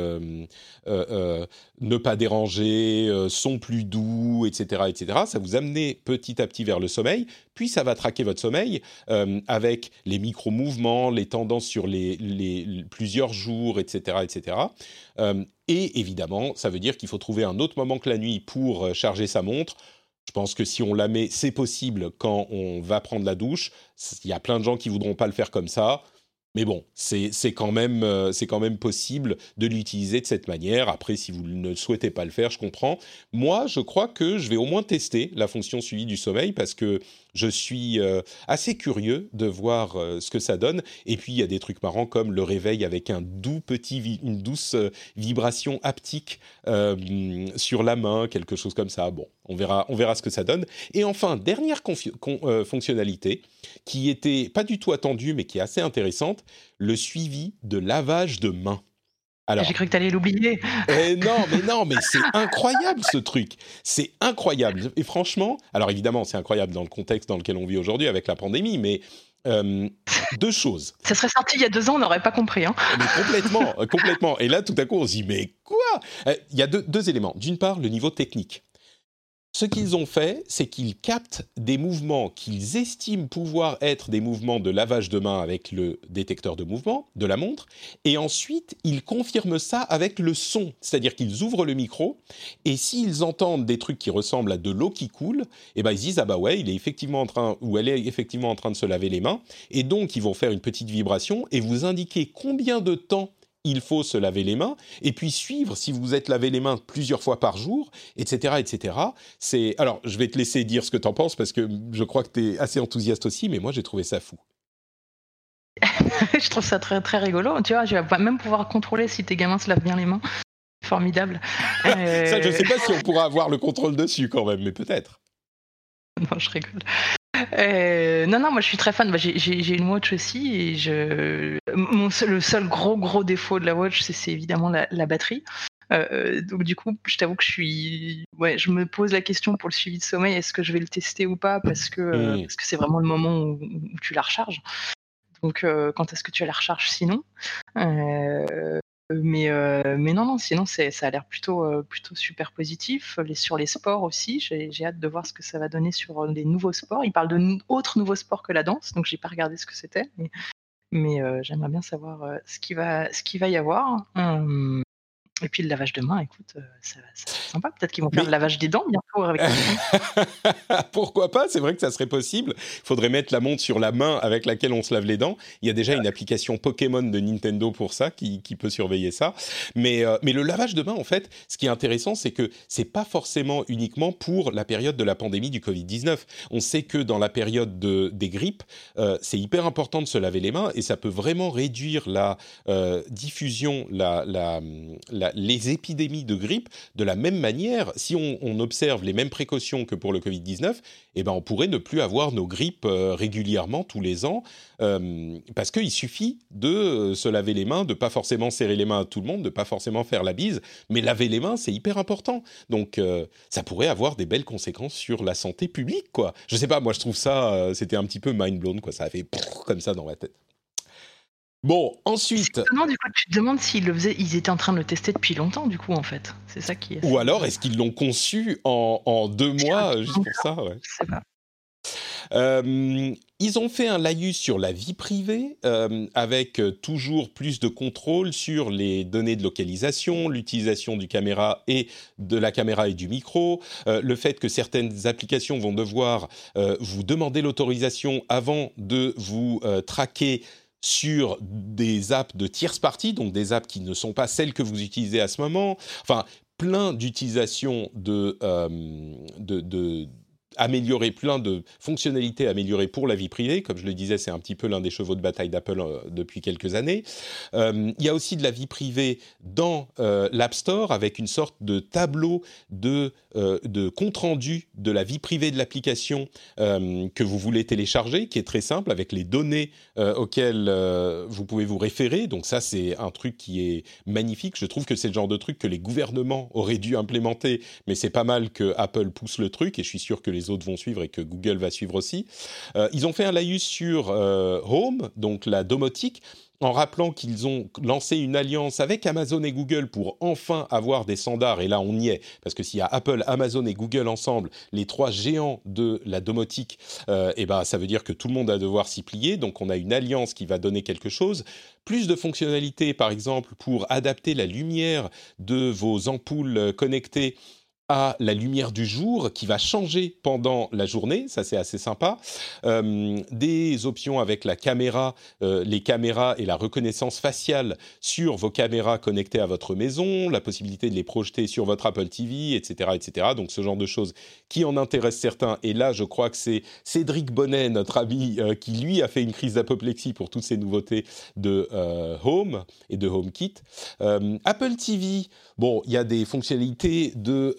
ne pas déranger, son plus doux, etc., etc. Ça vous amène petit à petit vers le sommeil, puis ça va traquer votre sommeil avec les micro-mouvements, les tendances sur les plusieurs jours, etc., etc. Et évidemment, ça veut dire qu'il faut trouver un autre moment que la nuit pour charger sa montre. Je pense que si on la met, c'est possible quand on va prendre la douche. Il y a plein de gens qui voudront pas le faire comme ça. Mais bon, c'est quand même possible de l'utiliser de cette manière. Après, si vous ne souhaitez pas le faire, je comprends. Moi, je crois que je vais au moins tester la fonction suivi du sommeil parce que je suis assez curieux de voir ce que ça donne. Et puis, il y a des trucs marrants comme le réveil avec une douce vibration haptique sur la main, quelque chose comme ça. Bon, on verra ce que ça donne. Et enfin, dernière fonctionnalité qui était pas du tout attendue, mais qui est assez intéressante, le suivi de lavage de mains. Alors, j'ai cru que tu allais l'oublier. Non, mais c'est incroyable ce truc. C'est incroyable. Et franchement, alors évidemment, c'est incroyable dans le contexte dans lequel on vit aujourd'hui avec la pandémie, mais deux choses. Ça serait sorti il y a 2 ans, on n'aurait pas compris. Hein. Mais complètement. Et là, tout à coup, on se dit, mais quoi ? Il y a deux éléments. D'une part, le niveau technique. Ce qu'ils ont fait, c'est qu'ils captent des mouvements qu'ils estiment pouvoir être des mouvements de lavage de main avec le détecteur de mouvement de la montre, et ensuite, ils confirment ça avec le son, c'est-à-dire qu'ils ouvrent le micro, et s'ils entendent des trucs qui ressemblent à de l'eau qui coule, eh ben ils disent « Ah bah ouais, il est effectivement en train, ou elle est effectivement en train de se laver les mains », et donc ils vont faire une petite vibration et vous indiquer combien de temps il faut se laver les mains, et puis suivre si vous êtes lavé les mains plusieurs fois par jour, etc., etc. Alors, je vais te laisser dire ce que tu en penses, parce que je crois que tu es assez enthousiaste aussi, mais moi, j'ai trouvé ça fou. Je trouve ça très, très rigolo. Tu vois, je vais même pouvoir contrôler si tes gamins se lavent bien les mains. Formidable. Ça, je ne sais pas si on pourra avoir le contrôle dessus quand même, mais peut-être. Non, je rigole. Non, moi je suis très fan. J'ai une watch aussi et le seul gros défaut de la watch, c'est évidemment la batterie. Donc du coup, je t'avoue que je me pose la question pour le suivi de sommeil, est-ce que je vais le tester ou pas, parce que c'est vraiment le moment où tu la recharges. Donc quand est-ce que tu la recharges sinon mais non, sinon ça a l'air plutôt super positif. Sur les sports aussi, j'ai hâte de voir ce que ça va donner sur les nouveaux sports. Ils parlent d'autres nouveaux sports que la danse, donc j'ai pas regardé ce que c'était, mais j'aimerais bien savoir ce qu'il va y avoir. Et puis le lavage de main, écoute, ça va être sympa. Peut-être qu'ils vont faire le lavage des dents bientôt avec Pourquoi pas ? C'est vrai que ça serait possible. Il faudrait mettre la montre sur la main avec laquelle on se lave les dents. Il y a déjà une application Pokémon de Nintendo pour ça, qui peut surveiller ça. Mais le lavage de main, en fait, ce qui est intéressant, c'est que c'est pas forcément uniquement pour la période de la pandémie du Covid-19. On sait que dans la période des grippes, c'est hyper important de se laver les mains, et ça peut vraiment réduire la diffusion, les épidémies de grippe. De la même manière, si on observe les mêmes précautions que pour le Covid-19, eh ben on pourrait ne plus avoir nos grippes régulièrement tous les ans, parce qu'il suffit de se laver les mains, de pas forcément serrer les mains à tout le monde, de pas forcément faire la bise, mais laver les mains, c'est hyper important. Donc ça pourrait avoir des belles conséquences sur la santé publique, quoi. Je sais pas, moi je trouve ça, c'était un petit peu mind blown, quoi. Ça a fait comme ça dans ma tête. Bon, ensuite... Non, du coup, tu te demandes s'ils le faisaient, ils étaient en train de le tester depuis longtemps, du coup, en fait. C'est ça qui est... Ou alors, est-ce qu'ils l'ont conçu en 2 mois, juste pour ça, ouais. Je sais pas. Ils ont fait un laïus sur la vie privée, avec toujours plus de contrôle sur les données de localisation, l'utilisation de la caméra et du micro, le fait que certaines applications vont devoir vous demander l'autorisation avant de vous traquer sur des apps de tierce partie, donc des apps qui ne sont pas celles que vous utilisez à ce moment. Enfin, plein d'utilisations améliorer, plein de fonctionnalités améliorées pour la vie privée. Comme je le disais, c'est un petit peu l'un des chevaux de bataille d'Apple depuis quelques années. Il y a aussi de la vie privée dans l'App Store avec une sorte de tableau de compte-rendu de la vie privée de l'application que vous voulez télécharger, qui est très simple, avec les données auxquelles vous pouvez vous référer. Donc ça, c'est un truc qui est magnifique. Je trouve que c'est le genre de truc que les gouvernements auraient dû implémenter, mais c'est pas mal que Apple pousse le truc, et je suis sûr que les autres vont suivre et que Google va suivre aussi. Ils ont fait un laïus sur Home, donc la domotique, en rappelant qu'ils ont lancé une alliance avec Amazon et Google pour enfin avoir des standards. Et là, on y est, parce que s'il y a Apple, Amazon et Google ensemble, les trois géants de la domotique, ça veut dire que tout le monde va devoir s'y plier. Donc, on a une alliance qui va donner quelque chose. Plus de fonctionnalités, par exemple, pour adapter la lumière de vos ampoules connectées à la lumière du jour qui va changer pendant la journée, ça c'est assez sympa. Des options avec la caméra, les caméras et la reconnaissance faciale sur vos caméras connectées à votre maison, la possibilité de les projeter sur votre Apple TV, etc., etc. Donc ce genre de choses qui en intéressent certains. Et là, je crois que c'est Cédric Bonnet, notre ami, qui lui a fait une crise d'apoplexie pour toutes ces nouveautés de Home et de HomeKit. Apple TV, bon, il y a des fonctionnalités de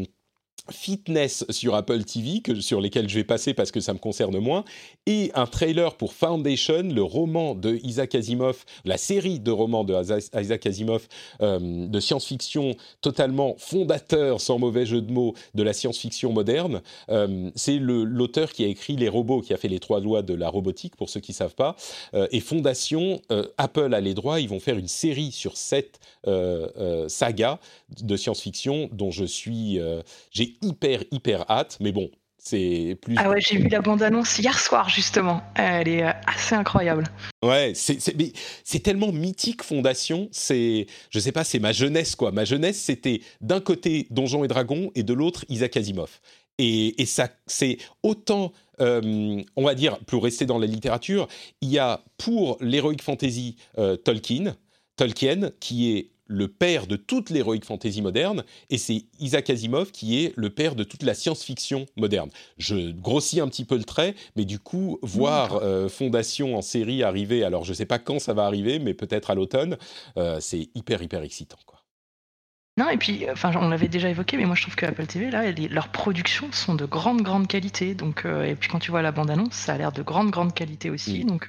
fitness sur Apple TV sur lesquels je vais passer parce que ça me concerne moins, et un trailer pour Foundation, le roman de Isaac Asimov, la série de romans de Isaac Asimov de science-fiction totalement fondateur, sans mauvais jeu de mots, de la science-fiction moderne. C'est l'auteur qui a écrit Les robots, qui a fait les 3 lois de la robotique, pour ceux qui ne savent pas. Et Fondation, Apple a les droits, ils vont faire une série sur cette saga de science-fiction dont j'ai hyper hâte, mais bon, c'est plus... Ah ouais, j'ai vu la bande-annonce hier soir, justement. Elle est assez incroyable. Ouais, c'est tellement mythique, Fondation. Je sais pas, c'est ma jeunesse, quoi. Ma jeunesse, c'était d'un côté Donjons et Dragons et de l'autre Isaac Asimov. Et ça, c'est autant, on va dire, pour rester dans la littérature, il y a pour l'heroic fantasy Tolkien, qui est le père de toute l'heroic fantasy moderne, et c'est Isaac Asimov qui est le père de toute la science-fiction moderne. Je grossis un petit peu le trait, mais du coup, voir Fondation en série arriver, alors je ne sais pas quand ça va arriver, mais peut-être à l'automne, c'est hyper excitant, quoi. Non, et puis, on l'avait déjà évoqué, mais moi je trouve que Apple TV, là, leurs productions sont de grande qualité. Donc, et puis quand tu vois la bande-annonce, ça a l'air de grande qualité aussi. Donc,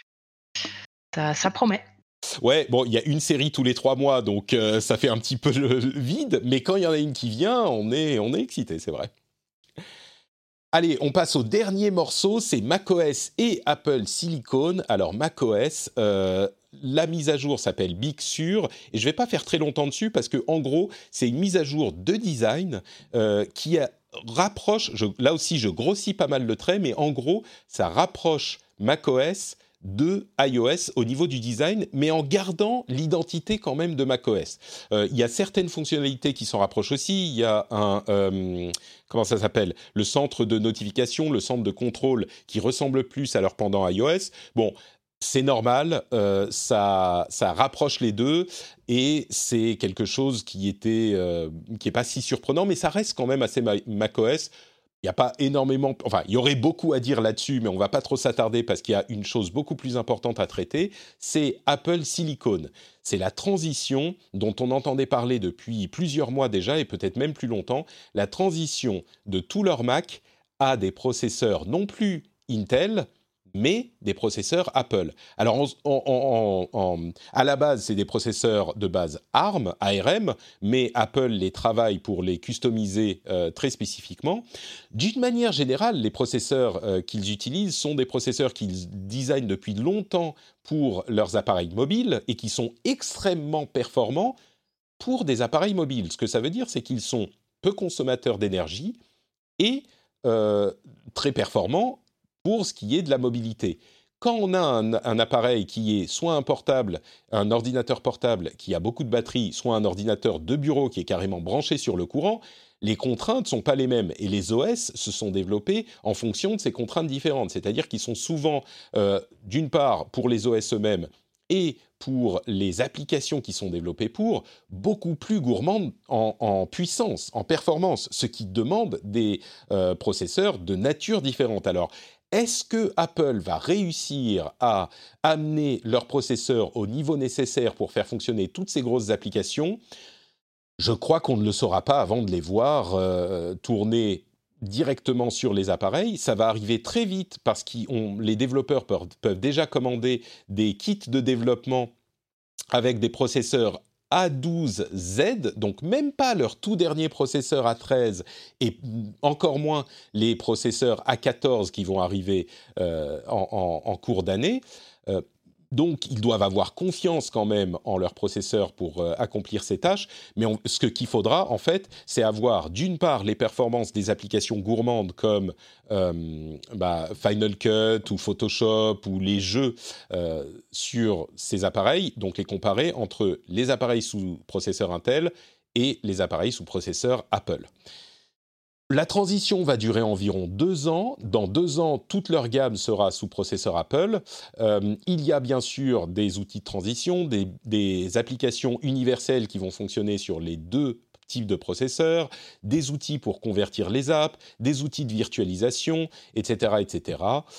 ça promet. Ouais, bon, il y a une série tous les 3 mois, donc ça fait un petit peu le vide, mais quand il y en a une qui vient, on est excité, c'est vrai. Allez, on passe au dernier morceau, c'est macOS et Apple Silicon. Alors macOS, la mise à jour s'appelle Big Sur, et je ne vais pas faire très longtemps dessus, parce que en gros, c'est une mise à jour de design qui rapproche, là aussi je grossis pas mal le trait, mais en gros, ça rapproche macOS de iOS au niveau du design, mais en gardant l'identité quand même de macOS. Il y a certaines fonctionnalités qui s'en rapprochent aussi. Il y a comment ça s'appelle ? Le centre de notification, le centre de contrôle qui ressemble plus à leur pendant iOS. Bon, c'est normal, ça rapproche les deux, et c'est quelque chose qui est pas si surprenant, mais ça reste quand même assez macOS. Il n'y a pas énormément... Enfin, il y aurait beaucoup à dire là-dessus, mais on ne va pas trop s'attarder parce qu'il y a une chose beaucoup plus importante à traiter, c'est Apple Silicon. C'est la transition dont on entendait parler depuis plusieurs mois déjà, et peut-être même plus longtemps, la transition de tous leurs Mac à des processeurs non plus Intel, mais des processeurs Apple. Alors, à la base, c'est des processeurs de base ARM, mais Apple les travaille pour les customiser très spécifiquement. D'une manière générale, les processeurs qu'ils utilisent sont des processeurs qu'ils designent depuis longtemps pour leurs appareils mobiles et qui sont extrêmement performants pour des appareils mobiles. Ce que ça veut dire, c'est qu'ils sont peu consommateurs d'énergie et très performants pour ce qui est de la mobilité. quand on a un appareil qui est soit un portable, un ordinateur portable qui a beaucoup de batterie, soit un ordinateur de bureau qui est carrément branché sur le courant, les contraintes ne sont pas les mêmes. Et les OS se sont développés en fonction de ces contraintes différentes. C'est-à-dire qu'ils sont souvent, d'une part, pour les OS eux-mêmes et pour les applications qui sont développées pour, beaucoup plus gourmandes en puissance, en performance, ce qui demande des processeurs de nature différente. Alors, est-ce que Apple va réussir à amener leur processeur au niveau nécessaire pour faire fonctionner toutes ces grosses applications ? Je crois qu'on ne le saura pas avant de les voir tourner directement sur les appareils. Ça va arriver très vite parce que les développeurs peuvent déjà commander des kits de développement avec des processeurs A12Z, donc même pas leur tout dernier processeur A13 et encore moins les processeurs A14 qui vont arriver en cours d'année. Donc, ils doivent avoir confiance quand même en leur processeur pour accomplir ces tâches. Mais qu'il faudra, en fait, c'est avoir, d'une part, les performances des applications gourmandes comme Final Cut ou Photoshop ou les jeux sur ces appareils, donc les comparer entre les appareils sous processeur Intel et les appareils sous processeur Apple. La transition va durer environ 2 ans. Dans 2 ans, toute leur gamme sera sous processeur Apple. Il y a bien sûr des outils de transition, des applications universelles qui vont fonctionner sur les 2 types de processeurs, des outils pour convertir les apps, des outils de virtualisation, etc. etc.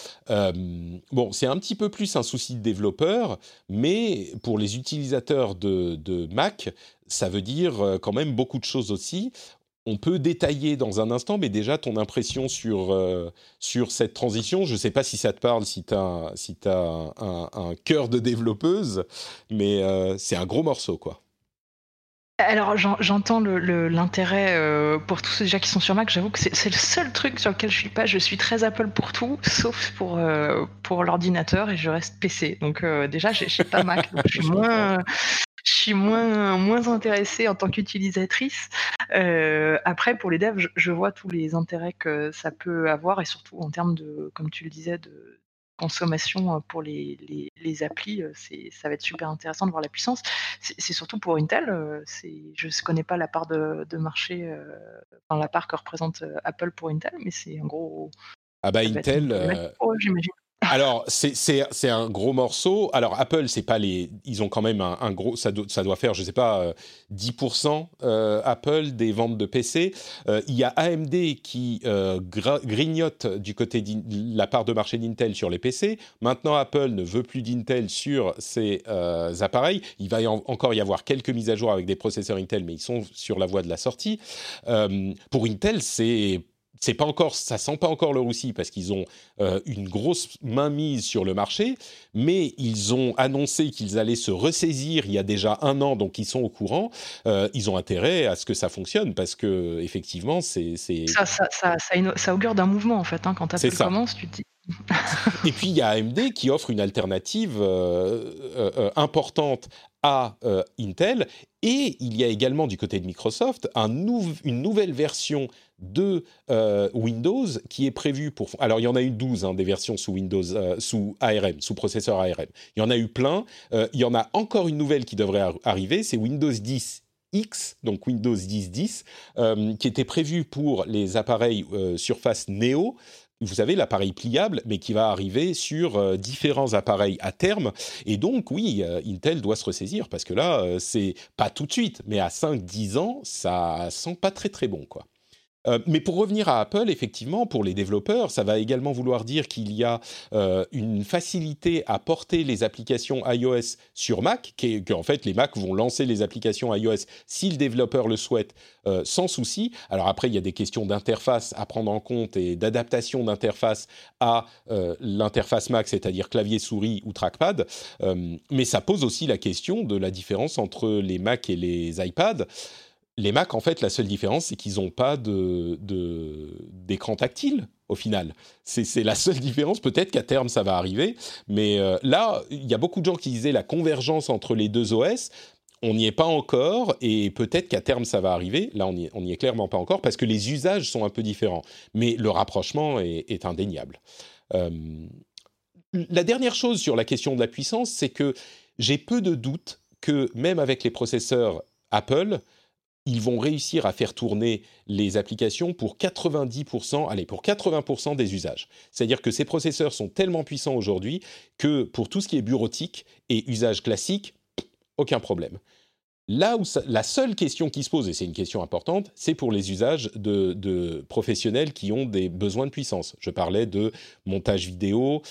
C'est un petit peu plus un souci de développeur, mais pour les utilisateurs de Mac, ça veut dire quand même beaucoup de choses aussi. On peut détailler dans un instant, mais déjà ton impression sur cette transition, je ne sais pas si ça te parle, si tu as un cœur de développeuse, mais c'est un gros morceau, quoi. Alors j'entends l'intérêt pour tous ceux déjà qui sont sur Mac. J'avoue que c'est le seul truc sur lequel je suis pas. Je suis très Apple pour tout, sauf pour l'ordinateur, et je reste PC. Donc déjà j'ai pas Mac, donc je suis moins intéressée en tant qu'utilisatrice. Après, pour les devs, je vois tous les intérêts que ça peut avoir, et surtout en termes de, comme tu le disais, de consommation pour les applis. Ça va être super intéressant de voir la puissance. C'est surtout pour Intel. Je ne connais pas la part de marché, la part que représente Apple pour Intel, mais c'est un gros... Intel... j'imagine. Alors, c'est un gros morceau. Alors, Apple, c'est pas ils ont quand même un gros... Ça doit faire, je sais pas, 10% Apple des ventes de PC. Il y a AMD qui grignote du côté de la part de marché d'Intel sur les PC. Maintenant, Apple ne veut plus d'Intel sur ses appareils. Il va encore y avoir quelques mises à jour avec des processeurs Intel, mais ils sont sur la voie de la sortie. Pour Intel, c'est pas encore, ça sent pas encore le roussi parce qu'ils ont une grosse mainmise sur le marché, mais ils ont annoncé qu'ils allaient se ressaisir il y a déjà 1 an, donc ils sont au courant. Ils ont intérêt à ce que ça fonctionne parce que effectivement, ça augure d'un mouvement en fait. Quand Apple commence, tu te dis. Et puis il y a AMD qui offre une alternative importante à Intel, et il y a également du côté de Microsoft une nouvelle version de Windows qui est prévue pour... Alors il y en a eu 12 des versions sous Windows, sous ARM, sous processeur ARM. Il y en a eu plein. Il y en a encore une nouvelle qui devrait arriver, c'est Windows 10 X, donc Windows 10.10, qui était prévu pour les appareils Surface Neo. Vous savez, l'appareil pliable, mais qui va arriver sur différents appareils à terme. Et donc, oui, Intel doit se ressaisir, parce que là, c'est pas tout de suite, mais à 5-10 ans, ça sent pas très très bon, quoi. Mais pour revenir à Apple, effectivement, pour les développeurs, ça va également vouloir dire qu'il y a une facilité à porter les applications iOS sur Mac, qu'en fait, les Mac vont lancer les applications iOS si le développeur le souhaite, sans souci. Alors après, il y a des questions d'interface à prendre en compte et d'adaptation d'interface à l'interface Mac, c'est-à-dire clavier, souris ou trackpad. Mais ça pose aussi la question de la différence entre les Mac et les iPads. Les Mac, en fait, la seule différence, c'est qu'ils n'ont pas d'écran tactile, au final. C'est la seule différence. Peut-être qu'à terme, ça va arriver. Mais là, il y a beaucoup de gens qui disaient la convergence entre les 2 OS. On n'y est pas encore, et peut-être qu'à terme, ça va arriver. Là, on n'y est clairement pas encore, parce que les usages sont un peu différents. Mais le rapprochement est indéniable. la dernière chose sur la question de la puissance, c'est que j'ai peu de doutes que même avec les processeurs Apple, ils vont réussir à faire tourner les applications pour 90%, allez, pour 80% des usages. C'est-à-dire que ces processeurs sont tellement puissants aujourd'hui que pour tout ce qui est bureautique et usage classique, aucun problème. Là où la seule question qui se pose, et c'est une question importante, c'est pour les usages de professionnels qui ont des besoins de puissance. Je parlais de montage vidéo,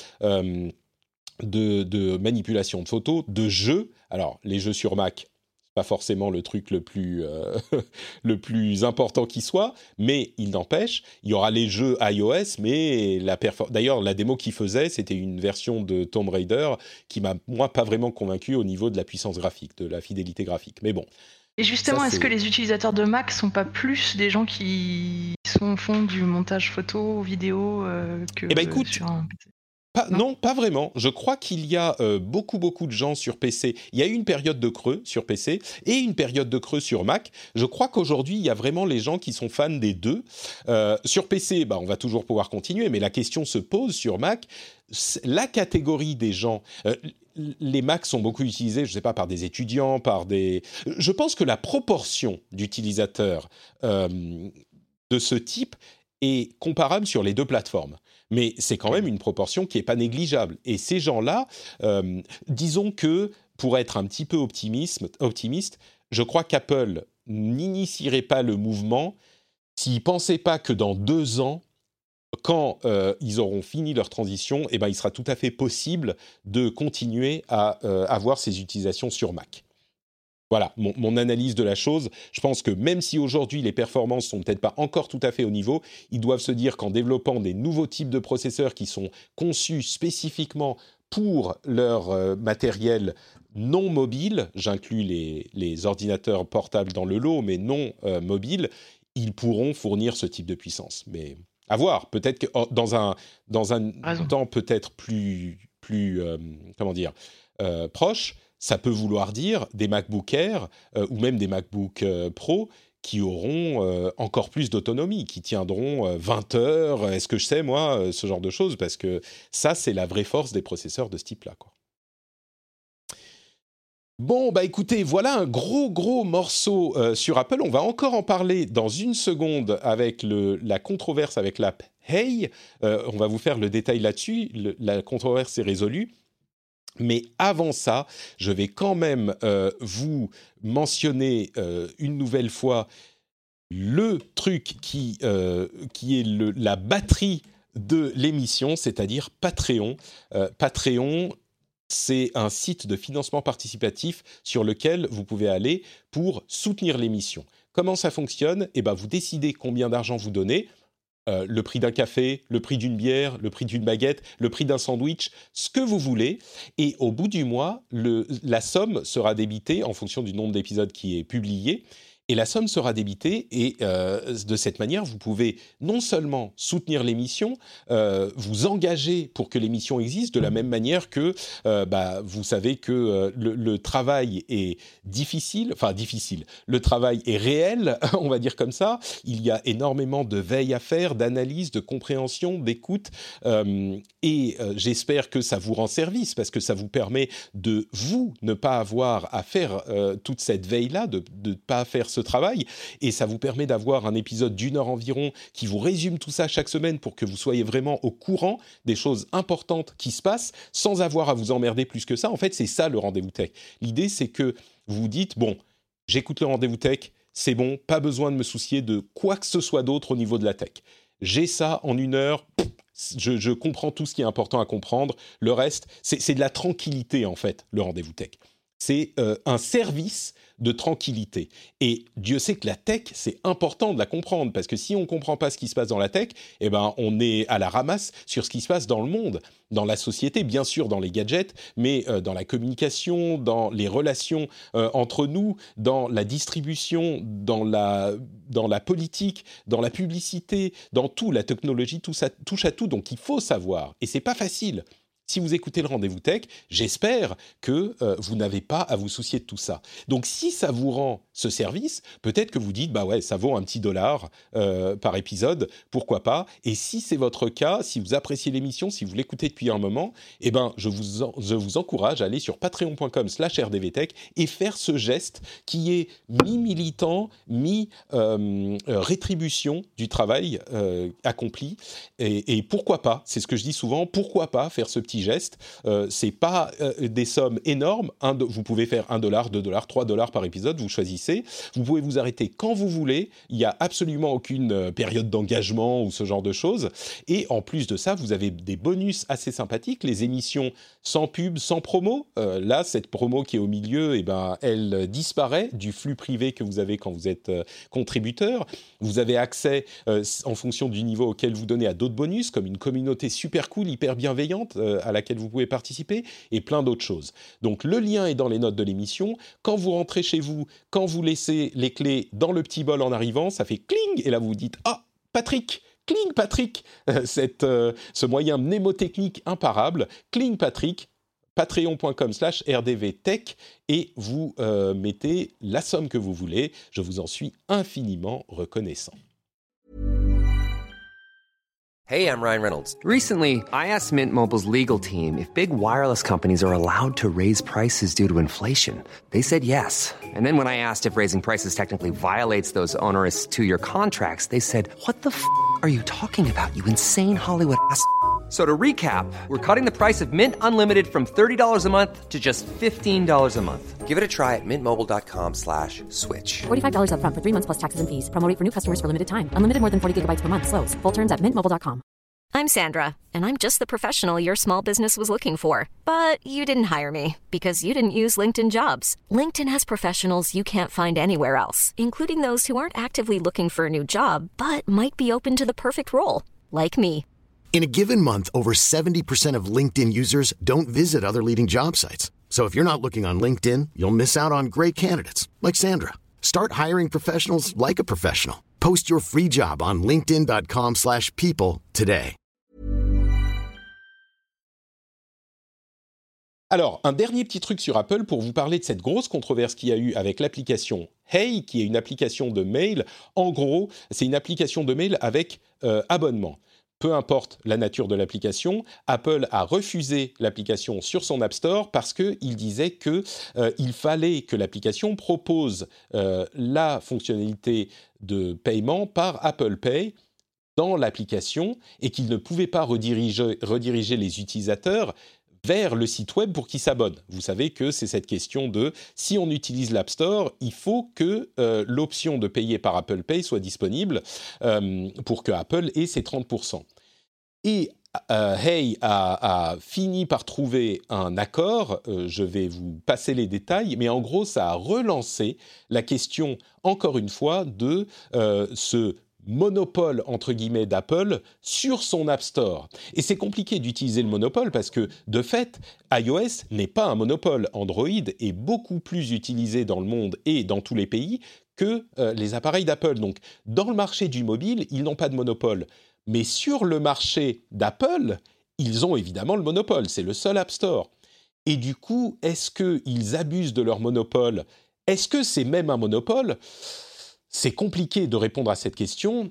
de manipulation de photos, de jeux. Alors, les jeux sur Mac, pas forcément le truc le plus important qui soit, mais il n'empêche, il y aura les jeux iOS, mais d'ailleurs, la démo qu'il faisait, c'était une version de Tomb Raider qui m'a, moi, pas vraiment convaincu au niveau de la puissance graphique, de la fidélité graphique. Mais bon. Et justement, est-ce que les utilisateurs de Mac sont pas plus des gens qui font du montage photo, vidéo que sur un PC ? Non, pas vraiment. Je crois qu'il y a beaucoup de gens sur PC. Il y a eu une période de creux sur PC et une période de creux sur Mac. Je crois qu'aujourd'hui, il y a vraiment les gens qui sont fans des deux. Sur PC, on va toujours pouvoir continuer, mais la question se pose sur Mac. La catégorie des gens... les Macs sont beaucoup utilisés, je ne sais pas, par des étudiants, par des... Je pense que la proportion d'utilisateurs de ce type est comparable sur les deux plateformes. Mais c'est quand même une proportion qui n'est pas négligeable. Et ces gens-là, disons que, pour être un petit peu optimiste, je crois qu'Apple n'initierait pas le mouvement s'ils ne pensaient pas que dans 2 ans, quand ils auront fini leur transition, il sera tout à fait possible de continuer à avoir ces utilisations sur Mac. Voilà, mon analyse de la chose. Je pense que même si aujourd'hui les performances sont peut-être pas encore tout à fait au niveau, ils doivent se dire qu'en développant des nouveaux types de processeurs qui sont conçus spécifiquement pour leur matériel non mobile, j'inclus les ordinateurs portables dans le lot, mais non mobiles, ils pourront fournir ce type de puissance. Mais à voir, peut-être que dans un temps peut-être plus proche, ça peut vouloir dire des MacBook Air ou même des MacBook Pro qui auront encore plus d'autonomie, qui tiendront 20 heures, est-ce que je sais, moi, ce genre de choses, parce que ça, c'est la vraie force des processeurs de ce type-là, quoi. Bon, écoutez, voilà un gros morceau sur Apple. On va encore en parler dans une seconde avec la controverse avec l'app Hey. On va vous faire le détail là-dessus. La controverse est résolue. Mais avant ça, je vais quand même vous mentionner une nouvelle fois le truc qui est la batterie de l'émission, c'est-à-dire Patreon. Patreon, c'est un site de financement participatif sur lequel vous pouvez aller pour soutenir l'émission. Comment ça fonctionne ? Vous décidez combien d'argent vous donnez. Le prix d'un café, le prix d'une bière, le prix d'une baguette, le prix d'un sandwich, ce que vous voulez. Et au bout du mois, la somme sera débitée en fonction du nombre d'épisodes qui est publié. Et la somme sera débitée et de cette manière, vous pouvez non seulement soutenir l'émission, vous engager pour que l'émission existe de la même manière que vous savez que le travail est difficile. Le travail est réel, on va dire comme ça. Il y a énormément de veille à faire, d'analyse, de compréhension, d'écoute. Et j'espère que ça vous rend service parce que ça vous permet de ne pas avoir à faire toute cette veille-là, de ne pas faire ce travail, et ça vous permet d'avoir un épisode d'1 heure environ qui vous résume tout ça chaque semaine pour que vous soyez vraiment au courant des choses importantes qui se passent sans avoir à vous emmerder plus que ça. En fait, c'est ça le rendez-vous tech. L'idée, c'est que vous vous dites, bon, j'écoute le rendez-vous tech, c'est bon, pas besoin de me soucier de quoi que ce soit d'autre au niveau de la tech. J'ai ça en 1 heure, je comprends tout ce qui est important à comprendre. Le reste, c'est de la tranquillité, en fait, le rendez-vous tech. C'est un service de tranquillité. Et Dieu sait que la tech, c'est important de la comprendre, parce que si on ne comprend pas ce qui se passe dans la tech, on est à la ramasse sur ce qui se passe dans le monde, dans la société, bien sûr dans les gadgets, mais dans la communication, dans les relations entre nous, dans la distribution, dans la politique, dans la publicité, dans tout, la technologie, tout ça touche à tout, donc il faut savoir. Et c'est pas facile. si vous écoutez le Rendez-vous Tech, j'espère que vous n'avez pas à vous soucier de tout ça. Donc, si ça vous rend ce service, peut-être que vous dites, bah ouais, ça vaut un petit $1 par épisode, pourquoi pas. Et si c'est votre cas, si vous appréciez l'émission, si vous l'écoutez depuis un moment, eh ben, je vous encourage à aller sur patreon.com/rdvtech et faire ce geste qui est mi-militant, mi-rétribution du travail accompli. Et pourquoi pas, c'est ce que je dis souvent, pourquoi pas faire ce petit geste. C'est pas des sommes énormes. Vous pouvez faire $1, $2, $3 par épisode, vous choisissez. Vous pouvez vous arrêter quand vous voulez. Il n'y a absolument aucune période d'engagement ou ce genre de choses. Et en plus de ça, vous avez des bonus assez sympathiques, les émissions sans pub, sans promo. Là, cette promo qui est au milieu, eh ben, elle disparaît du flux privé que vous avez quand vous êtes contributeur. Vous avez accès, en fonction du niveau auquel vous donnez, à d'autres bonus, comme une communauté super cool, hyper bienveillante, à laquelle vous pouvez participer, et plein d'autres choses. Donc, le lien est dans les notes de l'émission. Quand vous rentrez chez vous, quand vous laissez les clés dans le petit bol en arrivant, ça fait cling, et là, vous vous dites « Ah, Patrick !» Cling Patrick, ce moyen mnémotechnique imparable, Cling Patrick, patreon.com/rdvtech, et vous mettez la somme que vous voulez. Je vous en suis infiniment reconnaissant. Hey, I'm Ryan Reynolds. Recently, I asked Mint Mobile's legal team if big wireless companies are allowed to raise prices due to inflation. They said yes. And then when I asked if raising prices technically violates those onerous two-year contracts, they said, "What the f*** are you talking about, you insane Hollywood ass?" So to recap, we're cutting the price of Mint Unlimited from $30 a month to just $15 a month. Give it a try at mintmobile.com/switch. $45 up front for 3 months plus taxes and fees. Promo rate for new customers for limited time. Unlimited more than 40 gigabytes per month. Slows full terms at mintmobile.com. I'm Sandra, and I'm just the professional your small business was looking for. But you didn't hire me because you didn't use LinkedIn Jobs. LinkedIn has professionals you can't find anywhere else, including those who aren't actively looking for a new job, but might be open to the perfect role, like me. In a given month, over 70% of LinkedIn users don't visit other leading job sites. So if you're not looking on LinkedIn, you'll miss out on great candidates like Sandra. Start hiring professionals like a professional. Post your free job on linkedin.com/people today. Alors, un dernier petit truc sur Apple pour vous parler de cette grosse controverse qu'il y a eu avec l'application Hey, qui est une application de mail. En gros, c'est une application de mail avec abonnement. Peu importe la nature de l'application, Apple a refusé l'application sur son App Store parce qu'il disait qu'il fallait que l'application propose la fonctionnalité de paiement par Apple Pay dans l'application et qu'il ne pouvait pas rediriger les utilisateurs vers le site web pour qu'ils s'abonnent. Vous savez que c'est cette question de si on utilise l'App Store, il faut que l'option de payer par Apple Pay soit disponible pour que Apple ait ses 30%. Et Hey a fini par trouver un accord, je vais vous passer les détails, mais en gros ça a relancé la question, encore une fois, de ce monopole, entre guillemets, d'Apple sur son App Store. Et c'est compliqué d'utiliser le monopole parce que, de fait, iOS n'est pas un monopole. Android est beaucoup plus utilisé dans le monde et dans tous les pays que les appareils d'Apple. Donc, dans le marché du mobile, ils n'ont pas de monopole. Mais sur le marché d'Apple, ils ont évidemment le monopole. C'est le seul App Store. Et du coup, est-ce qu'ils abusent de leur monopole ? Est-ce que c'est même un monopole ? C'est compliqué de répondre à cette question.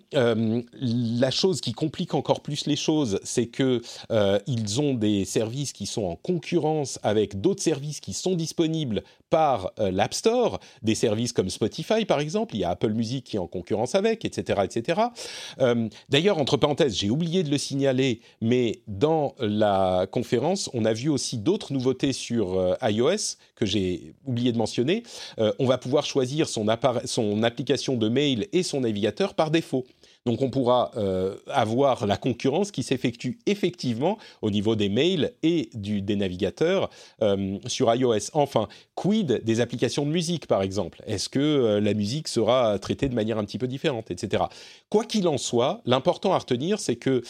La chose qui complique encore plus les choses, c'est que ils ont des services qui sont en concurrence avec d'autres services qui sont disponibles par l'App Store, des services comme Spotify par exemple. Il y a Apple Music qui est en concurrence avec, etc., etc. D'ailleurs, entre parenthèses, j'ai oublié de le signaler, mais dans la conférence, on a vu aussi d'autres nouveautés sur iOS que j'ai oublié de mentionner. On va pouvoir choisir son application de mail et son navigateur par défaut. Donc on pourra avoir la concurrence qui s'effectue effectivement au niveau des mails et des navigateurs sur iOS. Enfin, quid des applications de musique par exemple ? Est-ce que la musique sera traitée de manière un petit peu différente, etc. Quoi qu'il en soit, l'important à retenir, c'est que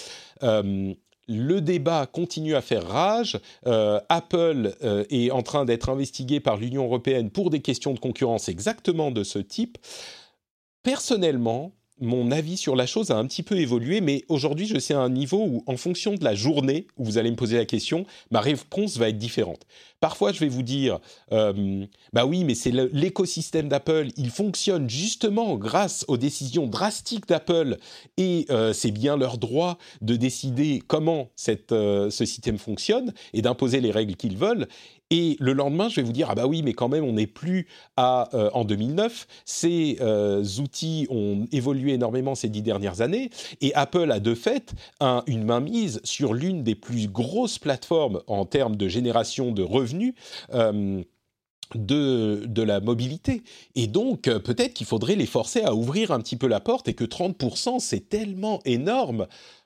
le débat continue à faire rage. Apple est en train d'être investigué par l'Union européenne pour des questions de concurrence exactement de ce type. Personnellement, mon avis sur la chose a un petit peu évolué, mais aujourd'hui, je suis à un niveau où, en fonction de la journée où vous allez me poser la question, ma réponse va être différente. Parfois, je vais vous dire, bah oui, mais c'est l'écosystème d'Apple, il fonctionne justement grâce aux décisions drastiques d'Apple, et c'est bien leur droit de décider comment ce système fonctionne et d'imposer les règles qu'ils veulent. Et le lendemain, je vais vous dire, ah bah oui, mais quand même, on n'est plus en 2009. Ces outils ont évolué énormément ces 10 dernières années. Et Apple a de fait une mainmise sur l'une des plus grosses plateformes en termes de génération de revenus de la mobilité. Et donc, peut-être qu'il faudrait les forcer à ouvrir un petit peu la porte et que 30%, c'est tellement énorme.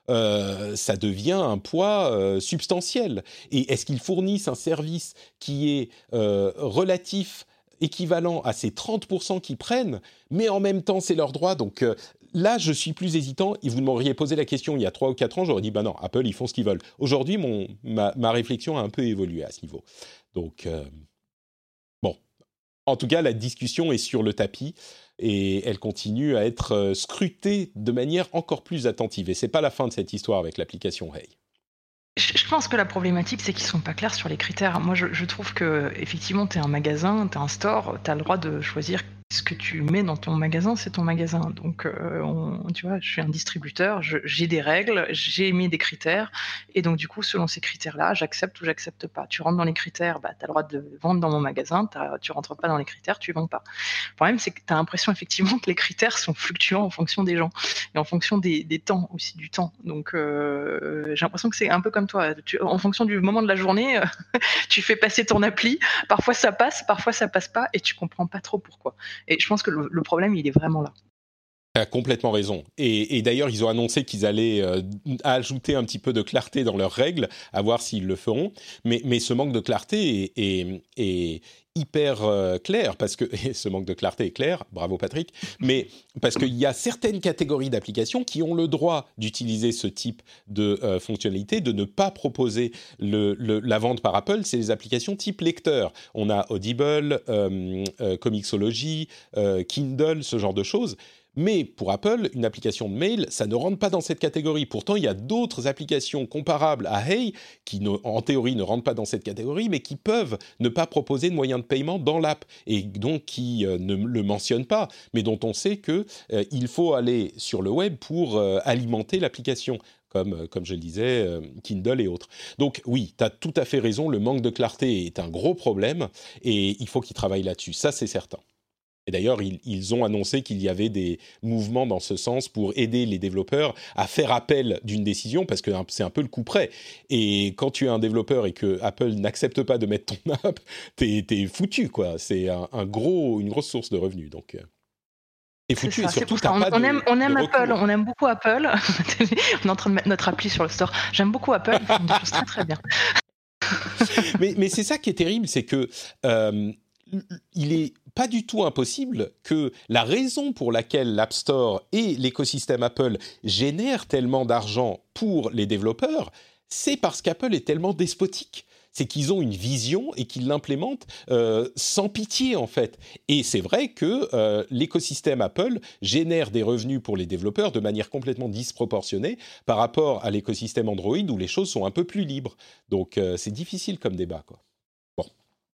Ça devient un poids substantiel. Et est-ce qu'ils fournissent un service qui est relatif, équivalent à ces 30% qu'ils prennent, mais en même temps, c'est leur droit. Donc là, je suis plus hésitant. Et vous m'auriez posé la question il y a 3 ou 4 ans, j'aurais dit, bah non, Apple, ils font ce qu'ils veulent. Aujourd'hui, ma réflexion a un peu évolué à ce niveau. Donc, bon. En tout cas, la discussion est sur le tapis. Et elle continue à être scrutée de manière encore plus attentive. Et c'est pas la fin de cette histoire avec l'application Hey. Je pense que la problématique, c'est qu'ils sont pas clairs sur les critères. Moi, je trouve que effectivement, t'es un magasin, t'es un store, t'as le droit de choisir ce que tu mets dans ton magasin, c'est ton magasin. Donc, tu vois, je suis un distributeur, j'ai des règles, j'ai mis des critères, et donc du coup, selon ces critères-là, j'accepte ou j'accepte pas. Tu rentres dans les critères, bah, t'as le droit de vendre dans mon magasin. Tu rentres pas dans les critères, tu vends pas. Le problème, c'est que t'as l'impression effectivement que les critères sont fluctuants en fonction des gens et en fonction des temps aussi, du temps. Donc, j'ai l'impression que c'est un peu comme toi. En fonction du moment de la journée, tu fais passer ton appli. Parfois ça passe pas, et tu comprends pas trop pourquoi. Et je pense que le problème, il est vraiment là. Tu as complètement raison. Et d'ailleurs, ils ont annoncé qu'ils allaient ajouter un petit peu de clarté dans leurs règles, à voir s'ils le feront. Mais ce manque de clarté est hyper clair, parce que et ce manque de clarté est clair, bravo Patrick, mais parce qu'il y a certaines catégories d'applications qui ont le droit d'utiliser ce type de fonctionnalité, de ne pas proposer la vente par Apple. C'est les applications type lecteur. On a Audible, Comixology, Kindle, ce genre de choses. Mais pour Apple, une application de mail, ça ne rentre pas dans cette catégorie. Pourtant, il y a d'autres applications comparables à Hey qui, en théorie, ne rentrent pas dans cette catégorie, mais qui peuvent ne pas proposer de moyen de paiement dans l'app et donc qui ne le mentionnent pas, mais dont on sait qu'il faut aller sur le web pour alimenter l'application. Comme je le disais, Kindle et autres. Donc oui, tu as tout à fait raison, le manque de clarté est un gros problème et il faut qu'ils travaillent là-dessus, ça c'est certain. Et d'ailleurs, ils ont annoncé qu'il y avait des mouvements dans ce sens pour aider les développeurs à faire appel d'une décision, parce que c'est un peu le coup près. Et quand tu es un développeur et que Apple n'accepte pas de mettre ton app, t'es foutu, quoi. C'est une grosse source de revenus, donc... Et foutu, et surtout, on aime Apple, on aime beaucoup Apple. On est en train de mettre notre appli sur le store. J'aime beaucoup Apple, ils font des choses très très bien. mais c'est ça qui est terrible, c'est que il est pas du tout impossible que la raison pour laquelle l'App Store et l'écosystème Apple génèrent tellement d'argent pour les développeurs, c'est parce qu'Apple est tellement despotique. C'est qu'ils ont une vision et qu'ils l'implémentent sans pitié, en fait. Et c'est vrai que l'écosystème Apple génère des revenus pour les développeurs de manière complètement disproportionnée par rapport à l'écosystème Android où les choses sont un peu plus libres. Donc, c'est difficile comme débat, quoi. Bon.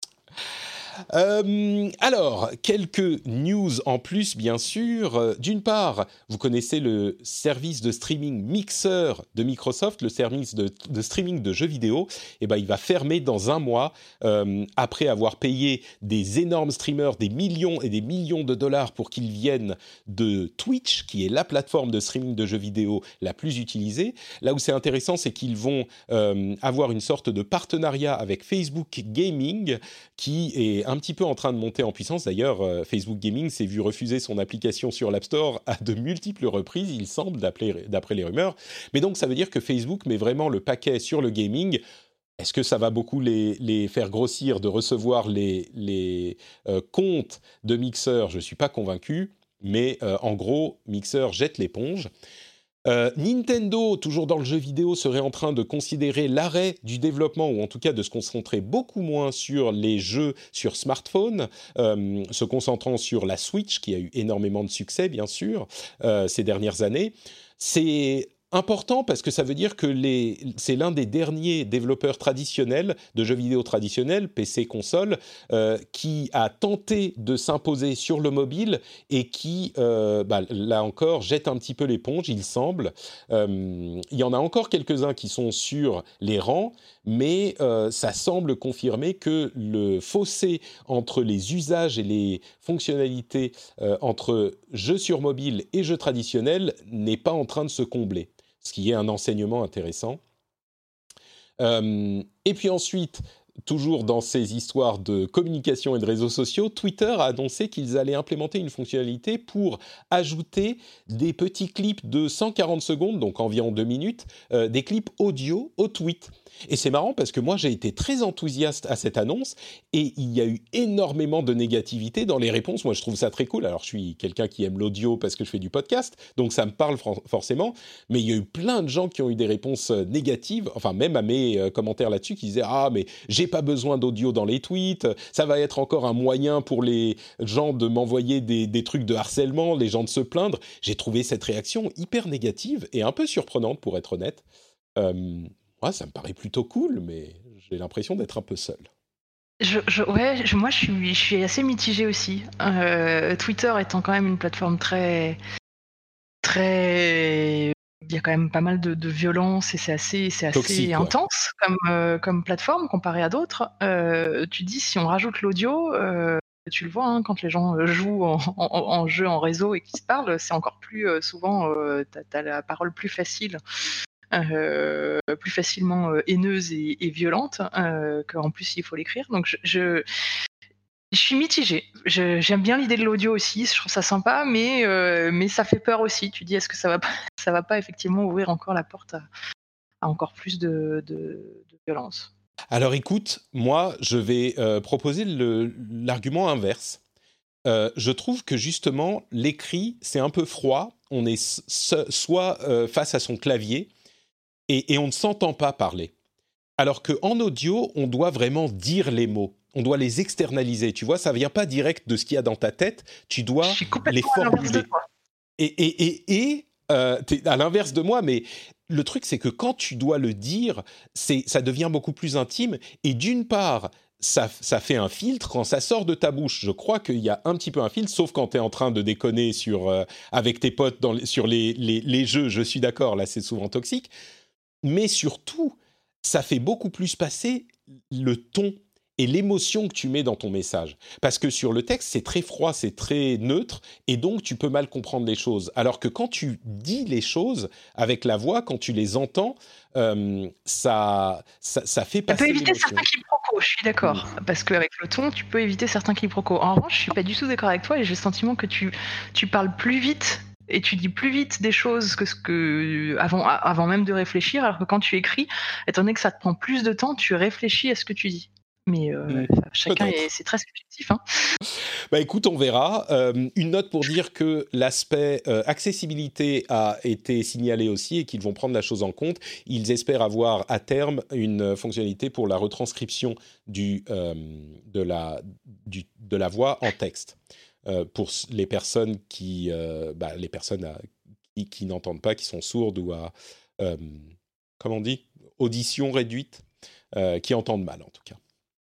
Alors, quelques news en plus, bien sûr. D'une part, vous connaissez le service de streaming Mixer de Microsoft, le service de streaming de jeux vidéo. Eh ben, il va fermer dans 1 mois, après avoir payé des énormes streamers des millions et des millions de dollars pour qu'ils viennent de Twitch, qui est la plateforme de streaming de jeux vidéo la plus utilisée. Là où c'est intéressant, c'est qu'ils vont avoir une sorte de partenariat avec Facebook Gaming, qui est un petit peu en train de monter en puissance. D'ailleurs, Facebook Gaming s'est vu refuser son application sur l'App Store à de multiples reprises, il semble, d'après les rumeurs. Mais donc, ça veut dire que Facebook met vraiment le paquet sur le gaming. Est-ce que ça va beaucoup les faire grossir de recevoir les comptes de Mixer ? Je ne suis pas convaincu, mais en gros, Mixer jette l'éponge. Nintendo, toujours dans le jeu vidéo, serait en train de considérer l'arrêt du développement, ou en tout cas de se concentrer beaucoup moins sur les jeux sur smartphone, se concentrant sur la Switch, qui a eu énormément de succès, bien sûr, ces dernières années. C'est important parce que ça veut dire que c'est l'un des derniers développeurs traditionnels, de jeux vidéo traditionnels, PC, console, qui a tenté de s'imposer sur le mobile et qui, là encore, jette un petit peu l'éponge, il semble. Il y en a encore quelques-uns qui sont sur les rangs, mais ça semble confirmer que le fossé entre les usages et les fonctionnalités entre jeux sur mobile et jeux traditionnels n'est pas en train de se combler. Ce qui est un enseignement intéressant. Et puis ensuite, toujours dans ces histoires de communication et de réseaux sociaux, Twitter a annoncé qu'ils allaient implémenter une fonctionnalité pour ajouter des petits clips de 140 secondes, donc environ 2 minutes, des clips audio au tweet. Et c'est marrant parce que moi, j'ai été très enthousiaste à cette annonce et il y a eu énormément de négativité dans les réponses. Moi, je trouve ça très cool. Alors, je suis quelqu'un qui aime l'audio parce que je fais du podcast, donc ça me parle forcément. Mais il y a eu plein de gens qui ont eu des réponses négatives, enfin même à mes commentaires là-dessus, qui disaient « Ah, mais j'ai pas besoin d'audio dans les tweets, ça va être encore un moyen pour les gens de m'envoyer des trucs de harcèlement, les gens de se plaindre. » J'ai trouvé cette réaction hyper négative et un peu surprenante, pour être honnête. Ouais, ça me paraît plutôt cool, mais j'ai l'impression d'être un peu seul. Moi, je suis assez mitigée aussi. Twitter étant quand même une plateforme très... Il y a quand même pas mal de violence et c'est assez Toxique, intense comme plateforme comparé à d'autres. Tu dis, si on rajoute l'audio... tu le vois, quand les gens jouent en jeu, en réseau et qu'ils se parlent, c'est encore plus souvent, t'as la parole plus facile. Plus facilement haineuse et violente qu'en plus il faut l'écrire. Donc je suis mitigée. J'aime bien l'idée de l'audio aussi, je trouve ça sympa, mais ça fait peur aussi. Tu dis, est-ce que ça va pas effectivement ouvrir encore la porte à encore plus de violence? Alors écoute, moi je vais proposer l'argument inverse. Je trouve que justement l'écrit c'est un peu froid. On est soit face à son clavier et on ne s'entend pas parler. Alors qu'en audio, on doit vraiment dire les mots. On doit les externaliser. Tu vois, ça ne vient pas direct de ce qu'il y a dans ta tête. Tu dois les formuler. Et t'es à l'inverse de moi, mais le truc, c'est que quand tu dois le dire, ça devient beaucoup plus intime. Et d'une part, ça fait un filtre quand ça sort de ta bouche. Je crois qu'il y a un petit peu un filtre, sauf quand tu es en train de déconner avec tes potes sur les jeux. Je suis d'accord, là, c'est souvent toxique. Mais surtout, ça fait beaucoup plus passer le ton et l'émotion que tu mets dans ton message. Parce que sur le texte, c'est très froid, c'est très neutre, et donc tu peux mal comprendre les choses. Alors que quand tu dis les choses avec la voix, quand tu les entends, ça fait passer l'émotion. Ça peut éviter certains quiproquos, je suis d'accord. Parce qu'avec le ton, tu peux éviter certains quiproquos. En revanche, je suis pas du tout d'accord avec toi, et j'ai le sentiment que tu parles plus vite et tu dis plus vite des choses que avant même de réfléchir, alors que quand tu écris, étant donné que ça te prend plus de temps, tu réfléchis à ce que tu dis. Mais chacun, c'est très subjectif. Bah écoute, on verra. Une note pour dire que l'aspect accessibilité a été signalé aussi et qu'ils vont prendre la chose en compte. Ils espèrent avoir à terme une fonctionnalité pour la retranscription de la voix en texte. Pour les personnes qui n'entendent pas, qui sont sourdes ou à, comment on dit, audition réduite, qui entendent mal en tout cas.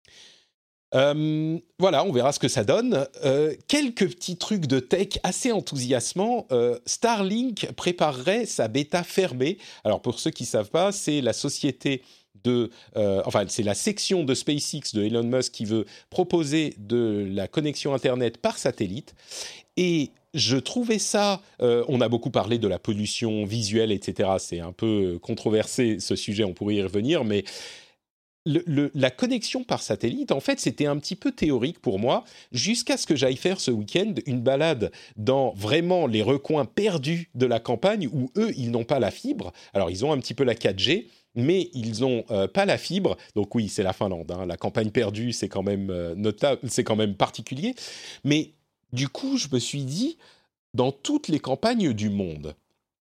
Voilà, on verra ce que ça donne. Quelques petits trucs de tech assez enthousiasmants. Starlink préparerait sa bêta fermée. Alors pour ceux qui ne savent pas, c'est la société c'est la section de SpaceX de Elon Musk qui veut proposer de la connexion Internet par satellite. Et je trouvais ça... on a beaucoup parlé de la pollution visuelle, etc. C'est un peu controversé ce sujet, on pourrait y revenir, mais... La connexion par satellite, en fait, c'était un petit peu théorique pour moi, jusqu'à ce que j'aille faire ce week-end une balade dans vraiment les recoins perdus de la campagne où eux, ils n'ont pas la fibre. Alors, ils ont un petit peu la 4G, mais ils n'ont pas la fibre. Donc oui, c'est la Finlande. La campagne perdue, c'est quand même notable, c'est quand même particulier. Mais du coup, je me suis dit, dans toutes les campagnes du monde,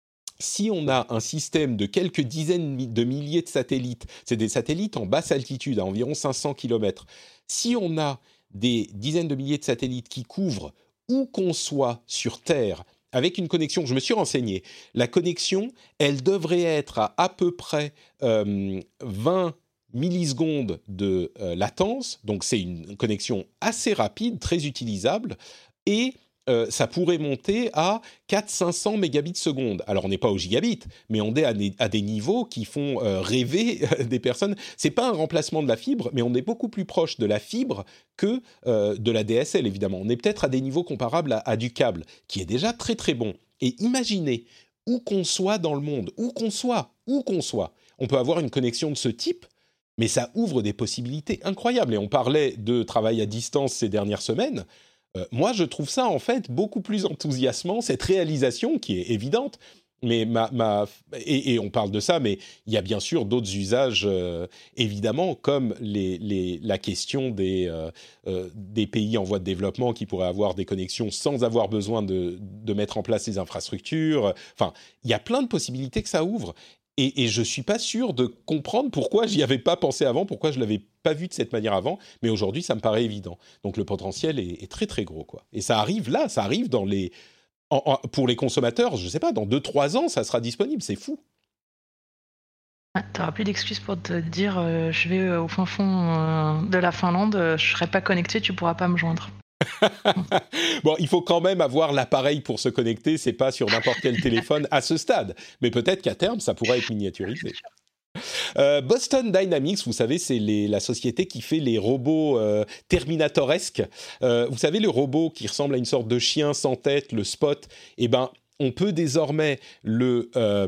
si on a un système de quelques dizaines de milliers de satellites, c'est des satellites en basse altitude, à environ 500 km, si on a des dizaines de milliers de satellites qui couvrent où qu'on soit sur Terre, avec une connexion, je me suis renseigné, la connexion, elle devrait être à peu près 20 millisecondes de latence, donc c'est une connexion assez rapide, très utilisable, et ça pourrait monter à 400-500 mégabits seconde. Alors on n'est pas au gigabit, mais on est à des niveaux qui font rêver des personnes. C'est pas un remplacement de la fibre, mais on est beaucoup plus proche de la fibre que de la DSL, évidemment. On est peut-être à des niveaux comparables à du câble, qui est déjà très très bon. Et imaginez, où qu'on soit dans le monde, où qu'on soit, on peut avoir une connexion de ce type, mais ça ouvre des possibilités incroyables. Et on parlait de travail à distance ces dernières semaines. Moi, je trouve ça, en fait, beaucoup plus enthousiasmant, cette réalisation qui est évidente. Mais et on parle de ça, mais il y a bien sûr d'autres usages, évidemment, comme la question des pays en voie de développement qui pourraient avoir des connexions sans avoir besoin de mettre en place les infrastructures. Enfin, il y a plein de possibilités que ça ouvre. Et je ne suis pas sûr de comprendre pourquoi j'y avais pas pensé avant, pourquoi je ne l'avais pas vu de cette manière avant, mais aujourd'hui, ça me paraît évident. Donc le potentiel est très, très gros, quoi. Et ça arrive là, ça arrive pour les consommateurs, je ne sais pas, dans 2-3 ans, ça sera disponible, c'est fou. Tu n'auras plus d'excuses pour te dire je vais au fin fond de la Finlande, je ne serai pas connecté, tu ne pourras pas me joindre. Bon, il faut quand même avoir l'appareil pour se connecter, c'est pas sur n'importe quel téléphone à ce stade, mais peut-être qu'à terme ça pourra être miniaturisé. Boston Dynamics, vous savez, c'est la société qui fait les robots terminatoresques. Vous savez, le robot qui ressemble à une sorte de chien sans tête, le Spot. Eh ben, on peut désormais le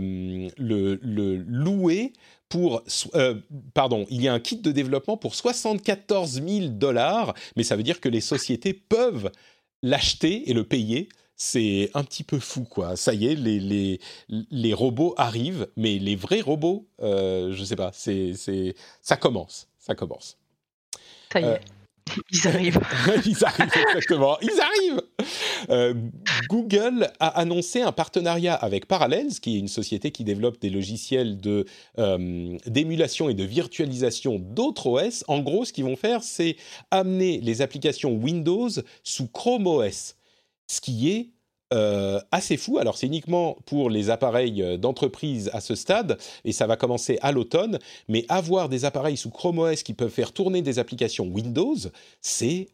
louer. Il y a un kit de développement pour $74 000, mais ça veut dire que les sociétés peuvent l'acheter et le payer. C'est un petit peu fou, quoi. Ça y est, les robots arrivent, mais les vrais robots, je sais pas, ça commence. Ça y est. Ils arrivent. Ils arrivent, exactement. Ils arrivent. Google a annoncé un partenariat avec Parallels, qui est une société qui développe des logiciels d'émulation et de virtualisation d'autres OS. En gros, ce qu'ils vont faire, c'est amener les applications Windows sous Chrome OS, ce qui est assez fou. Alors, c'est uniquement pour les appareils d'entreprise à ce stade, et ça va commencer à l'automne, mais avoir des appareils sous Chrome OS qui peuvent faire tourner des applications Windows, c'est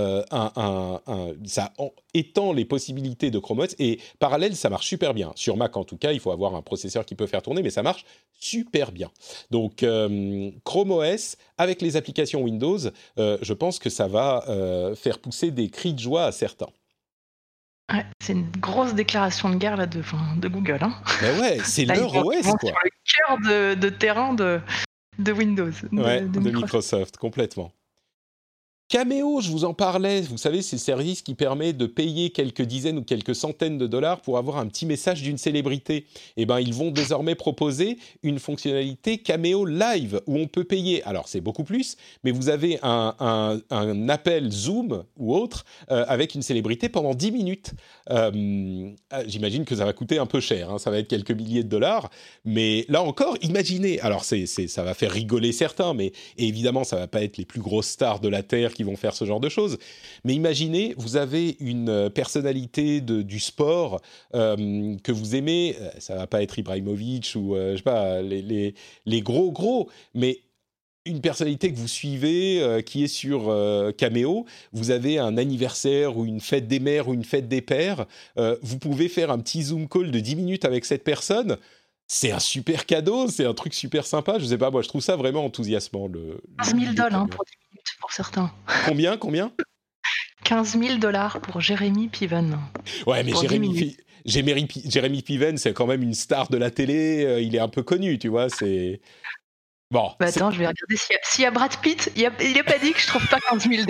ça étend les possibilités de Chrome OS, et Parallels, ça marche super bien. Sur Mac, en tout cas, il faut avoir un processeur qui peut faire tourner, mais ça marche super bien. Donc, Chrome OS, avec les applications Windows, je pense que ça va faire pousser des cris de joie à certains. Ouais, c'est une grosse déclaration de guerre là de Google. Hein. Mais ouais, c'est là, leur OS, quoi. Sur le cœur de terrain de Windows. De Microsoft, complètement. Cameo, je vous en parlais, vous savez, c'est le service qui permet de payer quelques dizaines ou quelques centaines de dollars pour avoir un petit message d'une célébrité. Eh bien, ils vont désormais proposer une fonctionnalité Cameo Live, où on peut payer, alors c'est beaucoup plus, mais vous avez un appel Zoom ou autre avec une célébrité pendant 10 minutes. J'imagine que ça va coûter un peu cher, hein, ça va être quelques milliers de dollars, mais là encore, imaginez, alors ça va faire rigoler certains, mais évidemment, ça ne va pas être les plus grosses stars de la Terre qui vont faire ce genre de choses. Mais imaginez, vous avez une personnalité du sport que vous aimez, ça va pas être Ibrahimovic ou je sais pas, les gros, mais une personnalité que vous suivez qui est sur Cameo, vous avez un anniversaire ou une fête des mères ou une fête des pères, vous pouvez faire un petit Zoom call de 10 minutes avec cette personne. C'est un super cadeau, c'est un truc super sympa. Je sais pas, moi je trouve ça vraiment enthousiasmant. $15 000 pour 10 minutes pour certains. Combien $15 000 pour Jeremy Piven. Ouais, mais Jeremy Piven, c'est quand même une star de la télé. Il est un peu connu, tu vois. C'est bon. Bah attends, je vais regarder s'il y a Brad Pitt. Il a pas dit que je trouve pas $15 000.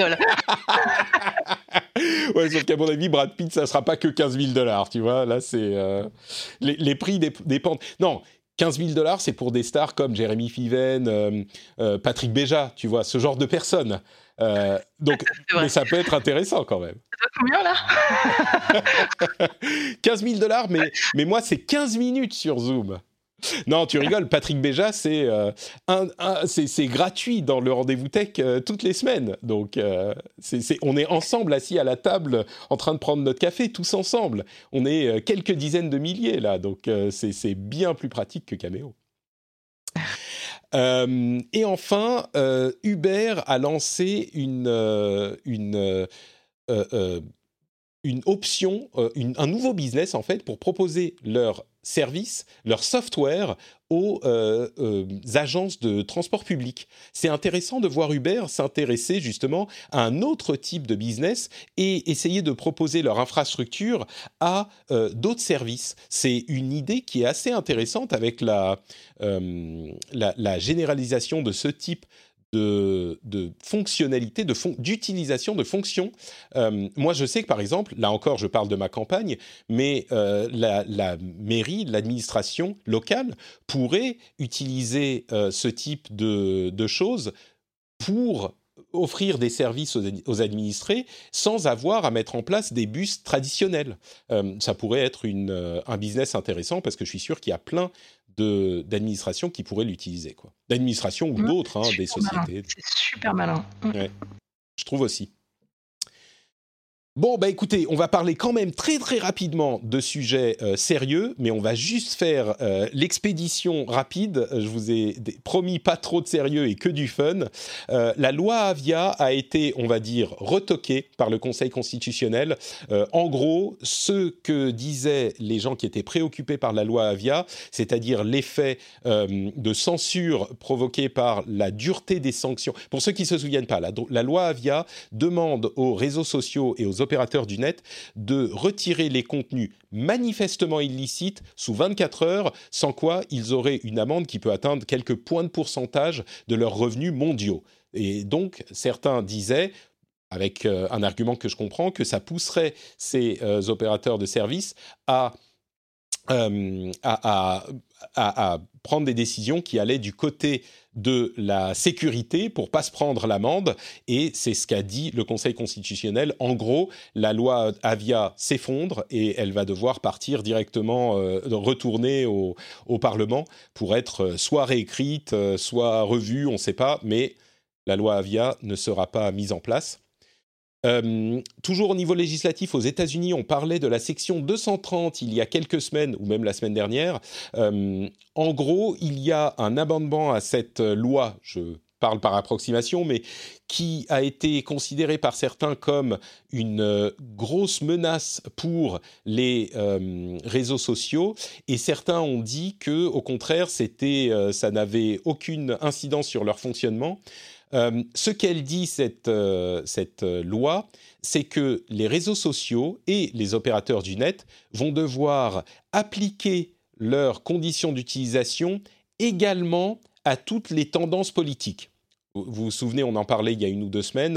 Ouais, sauf qu'à mon avis, Brad Pitt, ça sera pas que $15 000, tu vois. Là, c'est les prix dépendent. Non, $15 000, c'est pour des stars comme Jeremy Piven, Patrick Béja, tu vois, ce genre de personnes. Donc, mais ça peut être intéressant quand même. Ça doit combien là? $15 000, mais moi, c'est 15 minutes sur Zoom. Non, tu rigoles, Patrick Béja, c'est gratuit dans le Rendez-vous Tech toutes les semaines. Donc, on est ensemble assis à la table en train de prendre notre café, tous ensemble. On est quelques dizaines de milliers là, donc c'est bien plus pratique que Cameo. Et enfin, Uber a lancé une option, un nouveau business en fait pour proposer leur service, leur software aux agences de transport public. C'est intéressant de voir Uber s'intéresser justement à un autre type de business et essayer de proposer leur infrastructure à d'autres services. C'est une idée qui est assez intéressante avec la généralisation de ce type de fonctionnalités, d'utilisation de fonctions. Moi, je sais que, par exemple, là encore, je parle de ma campagne, mais la mairie, l'administration locale pourrait utiliser ce type de choses pour offrir des services aux administrés sans avoir à mettre en place des bus traditionnels. Ça pourrait être un business intéressant parce que je suis sûr qu'il y a plein d'administrations qui pourraient l'utiliser, quoi. D'administration ou d'autres, des sociétés. Malin. C'est super malin. Ouais, je trouve aussi. Bon, écoutez, on va parler quand même très très rapidement de sujets sérieux, mais on va juste faire l'expédition rapide. Je vous ai promis pas trop de sérieux et que du fun. La loi Avia a été, on va dire, retoquée par le Conseil constitutionnel. En gros, ce que disaient les gens qui étaient préoccupés par la loi Avia, c'est-à-dire l'effet de censure provoqué par la dureté des sanctions. Pour ceux qui ne se souviennent pas, la loi Avia demande aux réseaux sociaux et aux opérateurs du net de retirer les contenus manifestement illicites sous 24 heures, sans quoi ils auraient une amende qui peut atteindre quelques points de pourcentage de leurs revenus mondiaux. Et donc, certains disaient, avec un argument que je comprends, que ça pousserait ces opérateurs de services à prendre des décisions qui allaient du côté de la sécurité pour pas se prendre l'amende, et c'est ce qu'a dit le Conseil constitutionnel. En gros, la loi Avia s'effondre et elle va devoir partir directement, retourner au Parlement pour être soit réécrite, soit revue, on ne sait pas, mais la loi Avia ne sera pas mise en place. Toujours au niveau législatif, aux États-Unis, on parlait de la section 230 il y a quelques semaines, ou même la semaine dernière. En gros, il y a un amendement à cette loi, je parle par approximation, mais qui a été considéré par certains comme une grosse menace pour les réseaux sociaux, et certains ont dit que, au contraire, ça n'avait aucune incidence sur leur fonctionnement. Ce qu'elle dit, cette loi, c'est que les réseaux sociaux et les opérateurs du net vont devoir appliquer leurs conditions d'utilisation également à toutes les tendances politiques. Vous vous souvenez, on en parlait il y a 1 ou 2 semaines,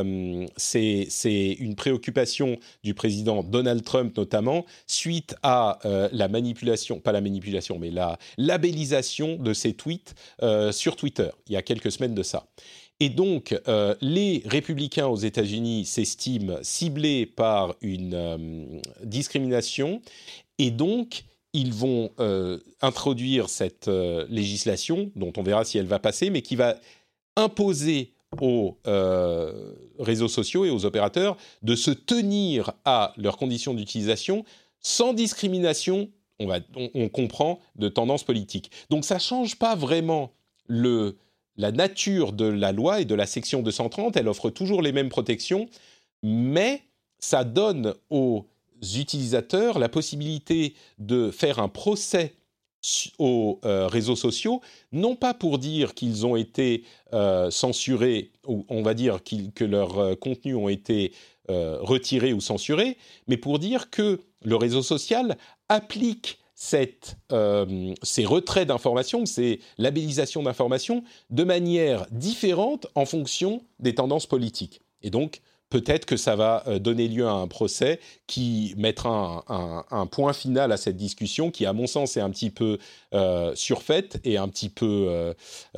c'est une préoccupation du président Donald Trump notamment, suite à la manipulation, pas la manipulation, mais la labellisation de ses tweets sur Twitter, il y a quelques semaines de ça. Et donc, les républicains aux États-Unis s'estiment ciblés par une discrimination, et donc ils vont introduire cette législation, dont on verra si elle va passer, mais qui va imposer aux réseaux sociaux et aux opérateurs de se tenir à leurs conditions d'utilisation sans discrimination, on comprend, de tendance politique. Donc ça ne change pas vraiment la nature de la loi et de la section 230, elle offre toujours les mêmes protections, mais ça donne aux utilisateurs la possibilité de faire un procès aux réseaux sociaux, non pas pour dire qu'ils ont été censurés, ou on va dire que leurs contenus ont été retirés ou censurés, mais pour dire que le réseau social applique ces retraits d'informations, ces labellisations d'informations de manière différente en fonction des tendances politiques. Et donc, peut-être que ça va donner lieu à un procès qui mettra un point final à cette discussion qui, à mon sens, est un petit peu surfaite et un petit peu,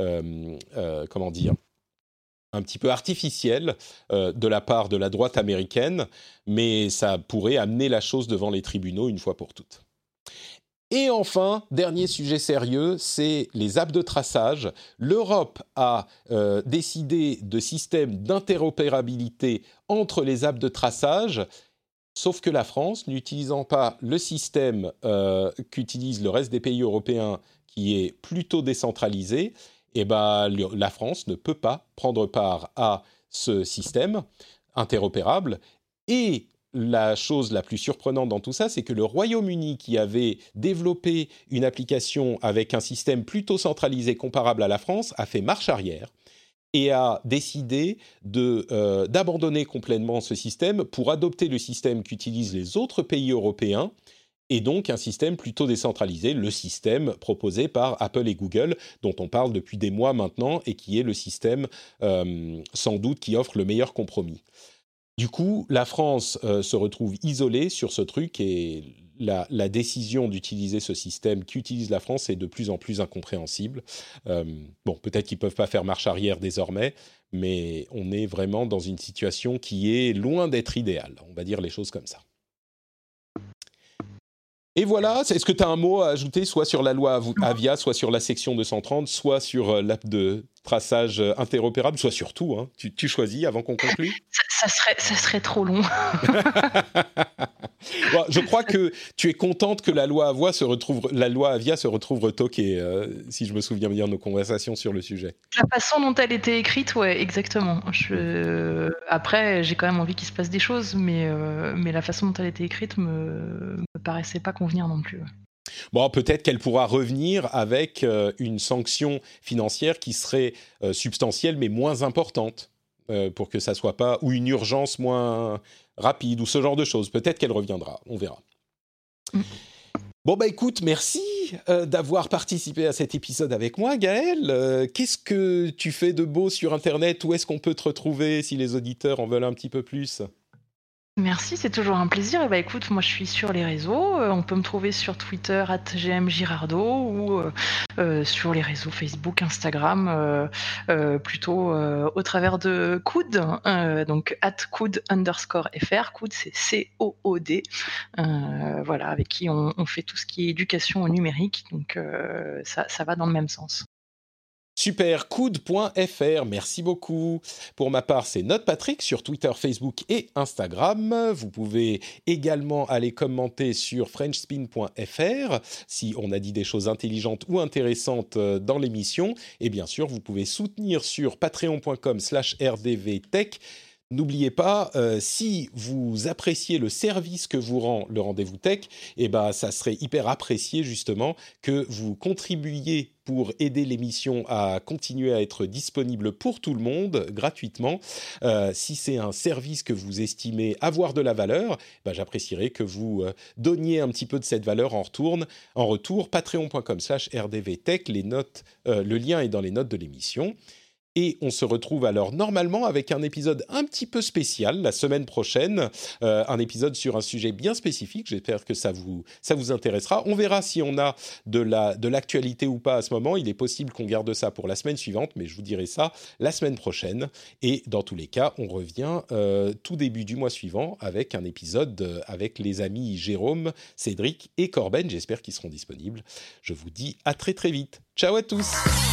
un petit peu artificielle de la part de la droite américaine, mais ça pourrait amener la chose devant les tribunaux une fois pour toutes. Et enfin, dernier sujet sérieux, c'est les apps de traçage. L'Europe a décidé de systèmes d'interopérabilité entre les apps de traçage, sauf que la France, n'utilisant pas le système qu'utilisent le reste des pays européens, qui est plutôt décentralisé, la France ne peut pas prendre part à ce système interopérable. Et la chose la plus surprenante dans tout ça, c'est que le Royaume-Uni, qui avait développé une application avec un système plutôt centralisé comparable à la France, a fait marche arrière et a décidé d'abandonner complètement ce système pour adopter le système qu'utilisent les autres pays européens, et donc un système plutôt décentralisé, le système proposé par Apple et Google, dont on parle depuis des mois maintenant, et qui est le système sans doute qui offre le meilleur compromis. Du coup, la France se retrouve isolée sur ce truc, et la décision d'utiliser ce système qu'utilise la France est de plus en plus incompréhensible. Peut-être qu'ils ne peuvent pas faire marche arrière désormais, mais on est vraiment dans une situation qui est loin d'être idéale. On va dire les choses comme ça. Et voilà, est-ce que tu as un mot à ajouter, soit sur la loi Avia, soit sur la section 230, soit sur l'app de traçage interopérable, soit sur tout, hein. Tu choisis avant qu'on conclue. Ça serait trop long. Bon, je crois que tu es contente que la loi Avia se retrouve retoquée, si je me souviens bien de nos conversations sur le sujet. La façon dont elle était écrite, ouais, exactement. Après, j'ai quand même envie qu'il se passe des choses, mais la façon dont elle était écrite me paraissait pas convenir non plus. Bon, peut-être qu'elle pourra revenir avec une sanction financière qui serait substantielle mais moins importante, pour que ça soit pas, ou une urgence moins rapide, ou ce genre de choses. Peut-être qu'elle reviendra, on verra. Bon, écoute, merci d'avoir participé à cet épisode avec moi, Gaëlle. Qu'est-ce que tu fais de beau sur Internet? Où est-ce qu'on peut te retrouver si les auditeurs en veulent un petit peu plus? Merci, c'est toujours un plaisir. Et écoute, moi je suis sur les réseaux. On peut me trouver sur Twitter @gmgirardo ou sur les réseaux Facebook, Instagram, plutôt au travers de Coud, donc @coud_fr. Coud, c'est COOD. Voilà, avec qui on fait tout ce qui est éducation au numérique. Donc ça va dans le même sens. Super, coud.fr, merci beaucoup. Pour ma part, c'est NotePatrick sur Twitter, Facebook et Instagram. Vous pouvez également aller commenter sur frenchspin.fr si on a dit des choses intelligentes ou intéressantes dans l'émission. Et bien sûr, vous pouvez soutenir sur patreon.com/rdvtech. N'oubliez pas, si vous appréciez le service que vous rend le Rendez-vous Tech, ça serait hyper apprécié justement que vous contribuiez pour aider l'émission à continuer à être disponible pour tout le monde gratuitement. Si c'est un service que vous estimez avoir de la valeur, j'apprécierais que vous donniez un petit peu de cette valeur en retour. Patreon.com/rdvtech, le lien est dans les notes de l'émission. Et on se retrouve alors normalement avec un épisode un petit peu spécial la semaine prochaine, un épisode sur un sujet bien spécifique. J'espère que ça vous intéressera. On verra si on a de l'actualité ou pas à ce moment. Il est possible qu'on garde ça pour la semaine suivante, mais je vous dirai ça la semaine prochaine. Et dans tous les cas, on revient tout début du mois suivant avec un épisode avec les amis Jérôme, Cédric et Corben. J'espère qu'ils seront disponibles. Je vous dis à très très vite. Ciao à tous.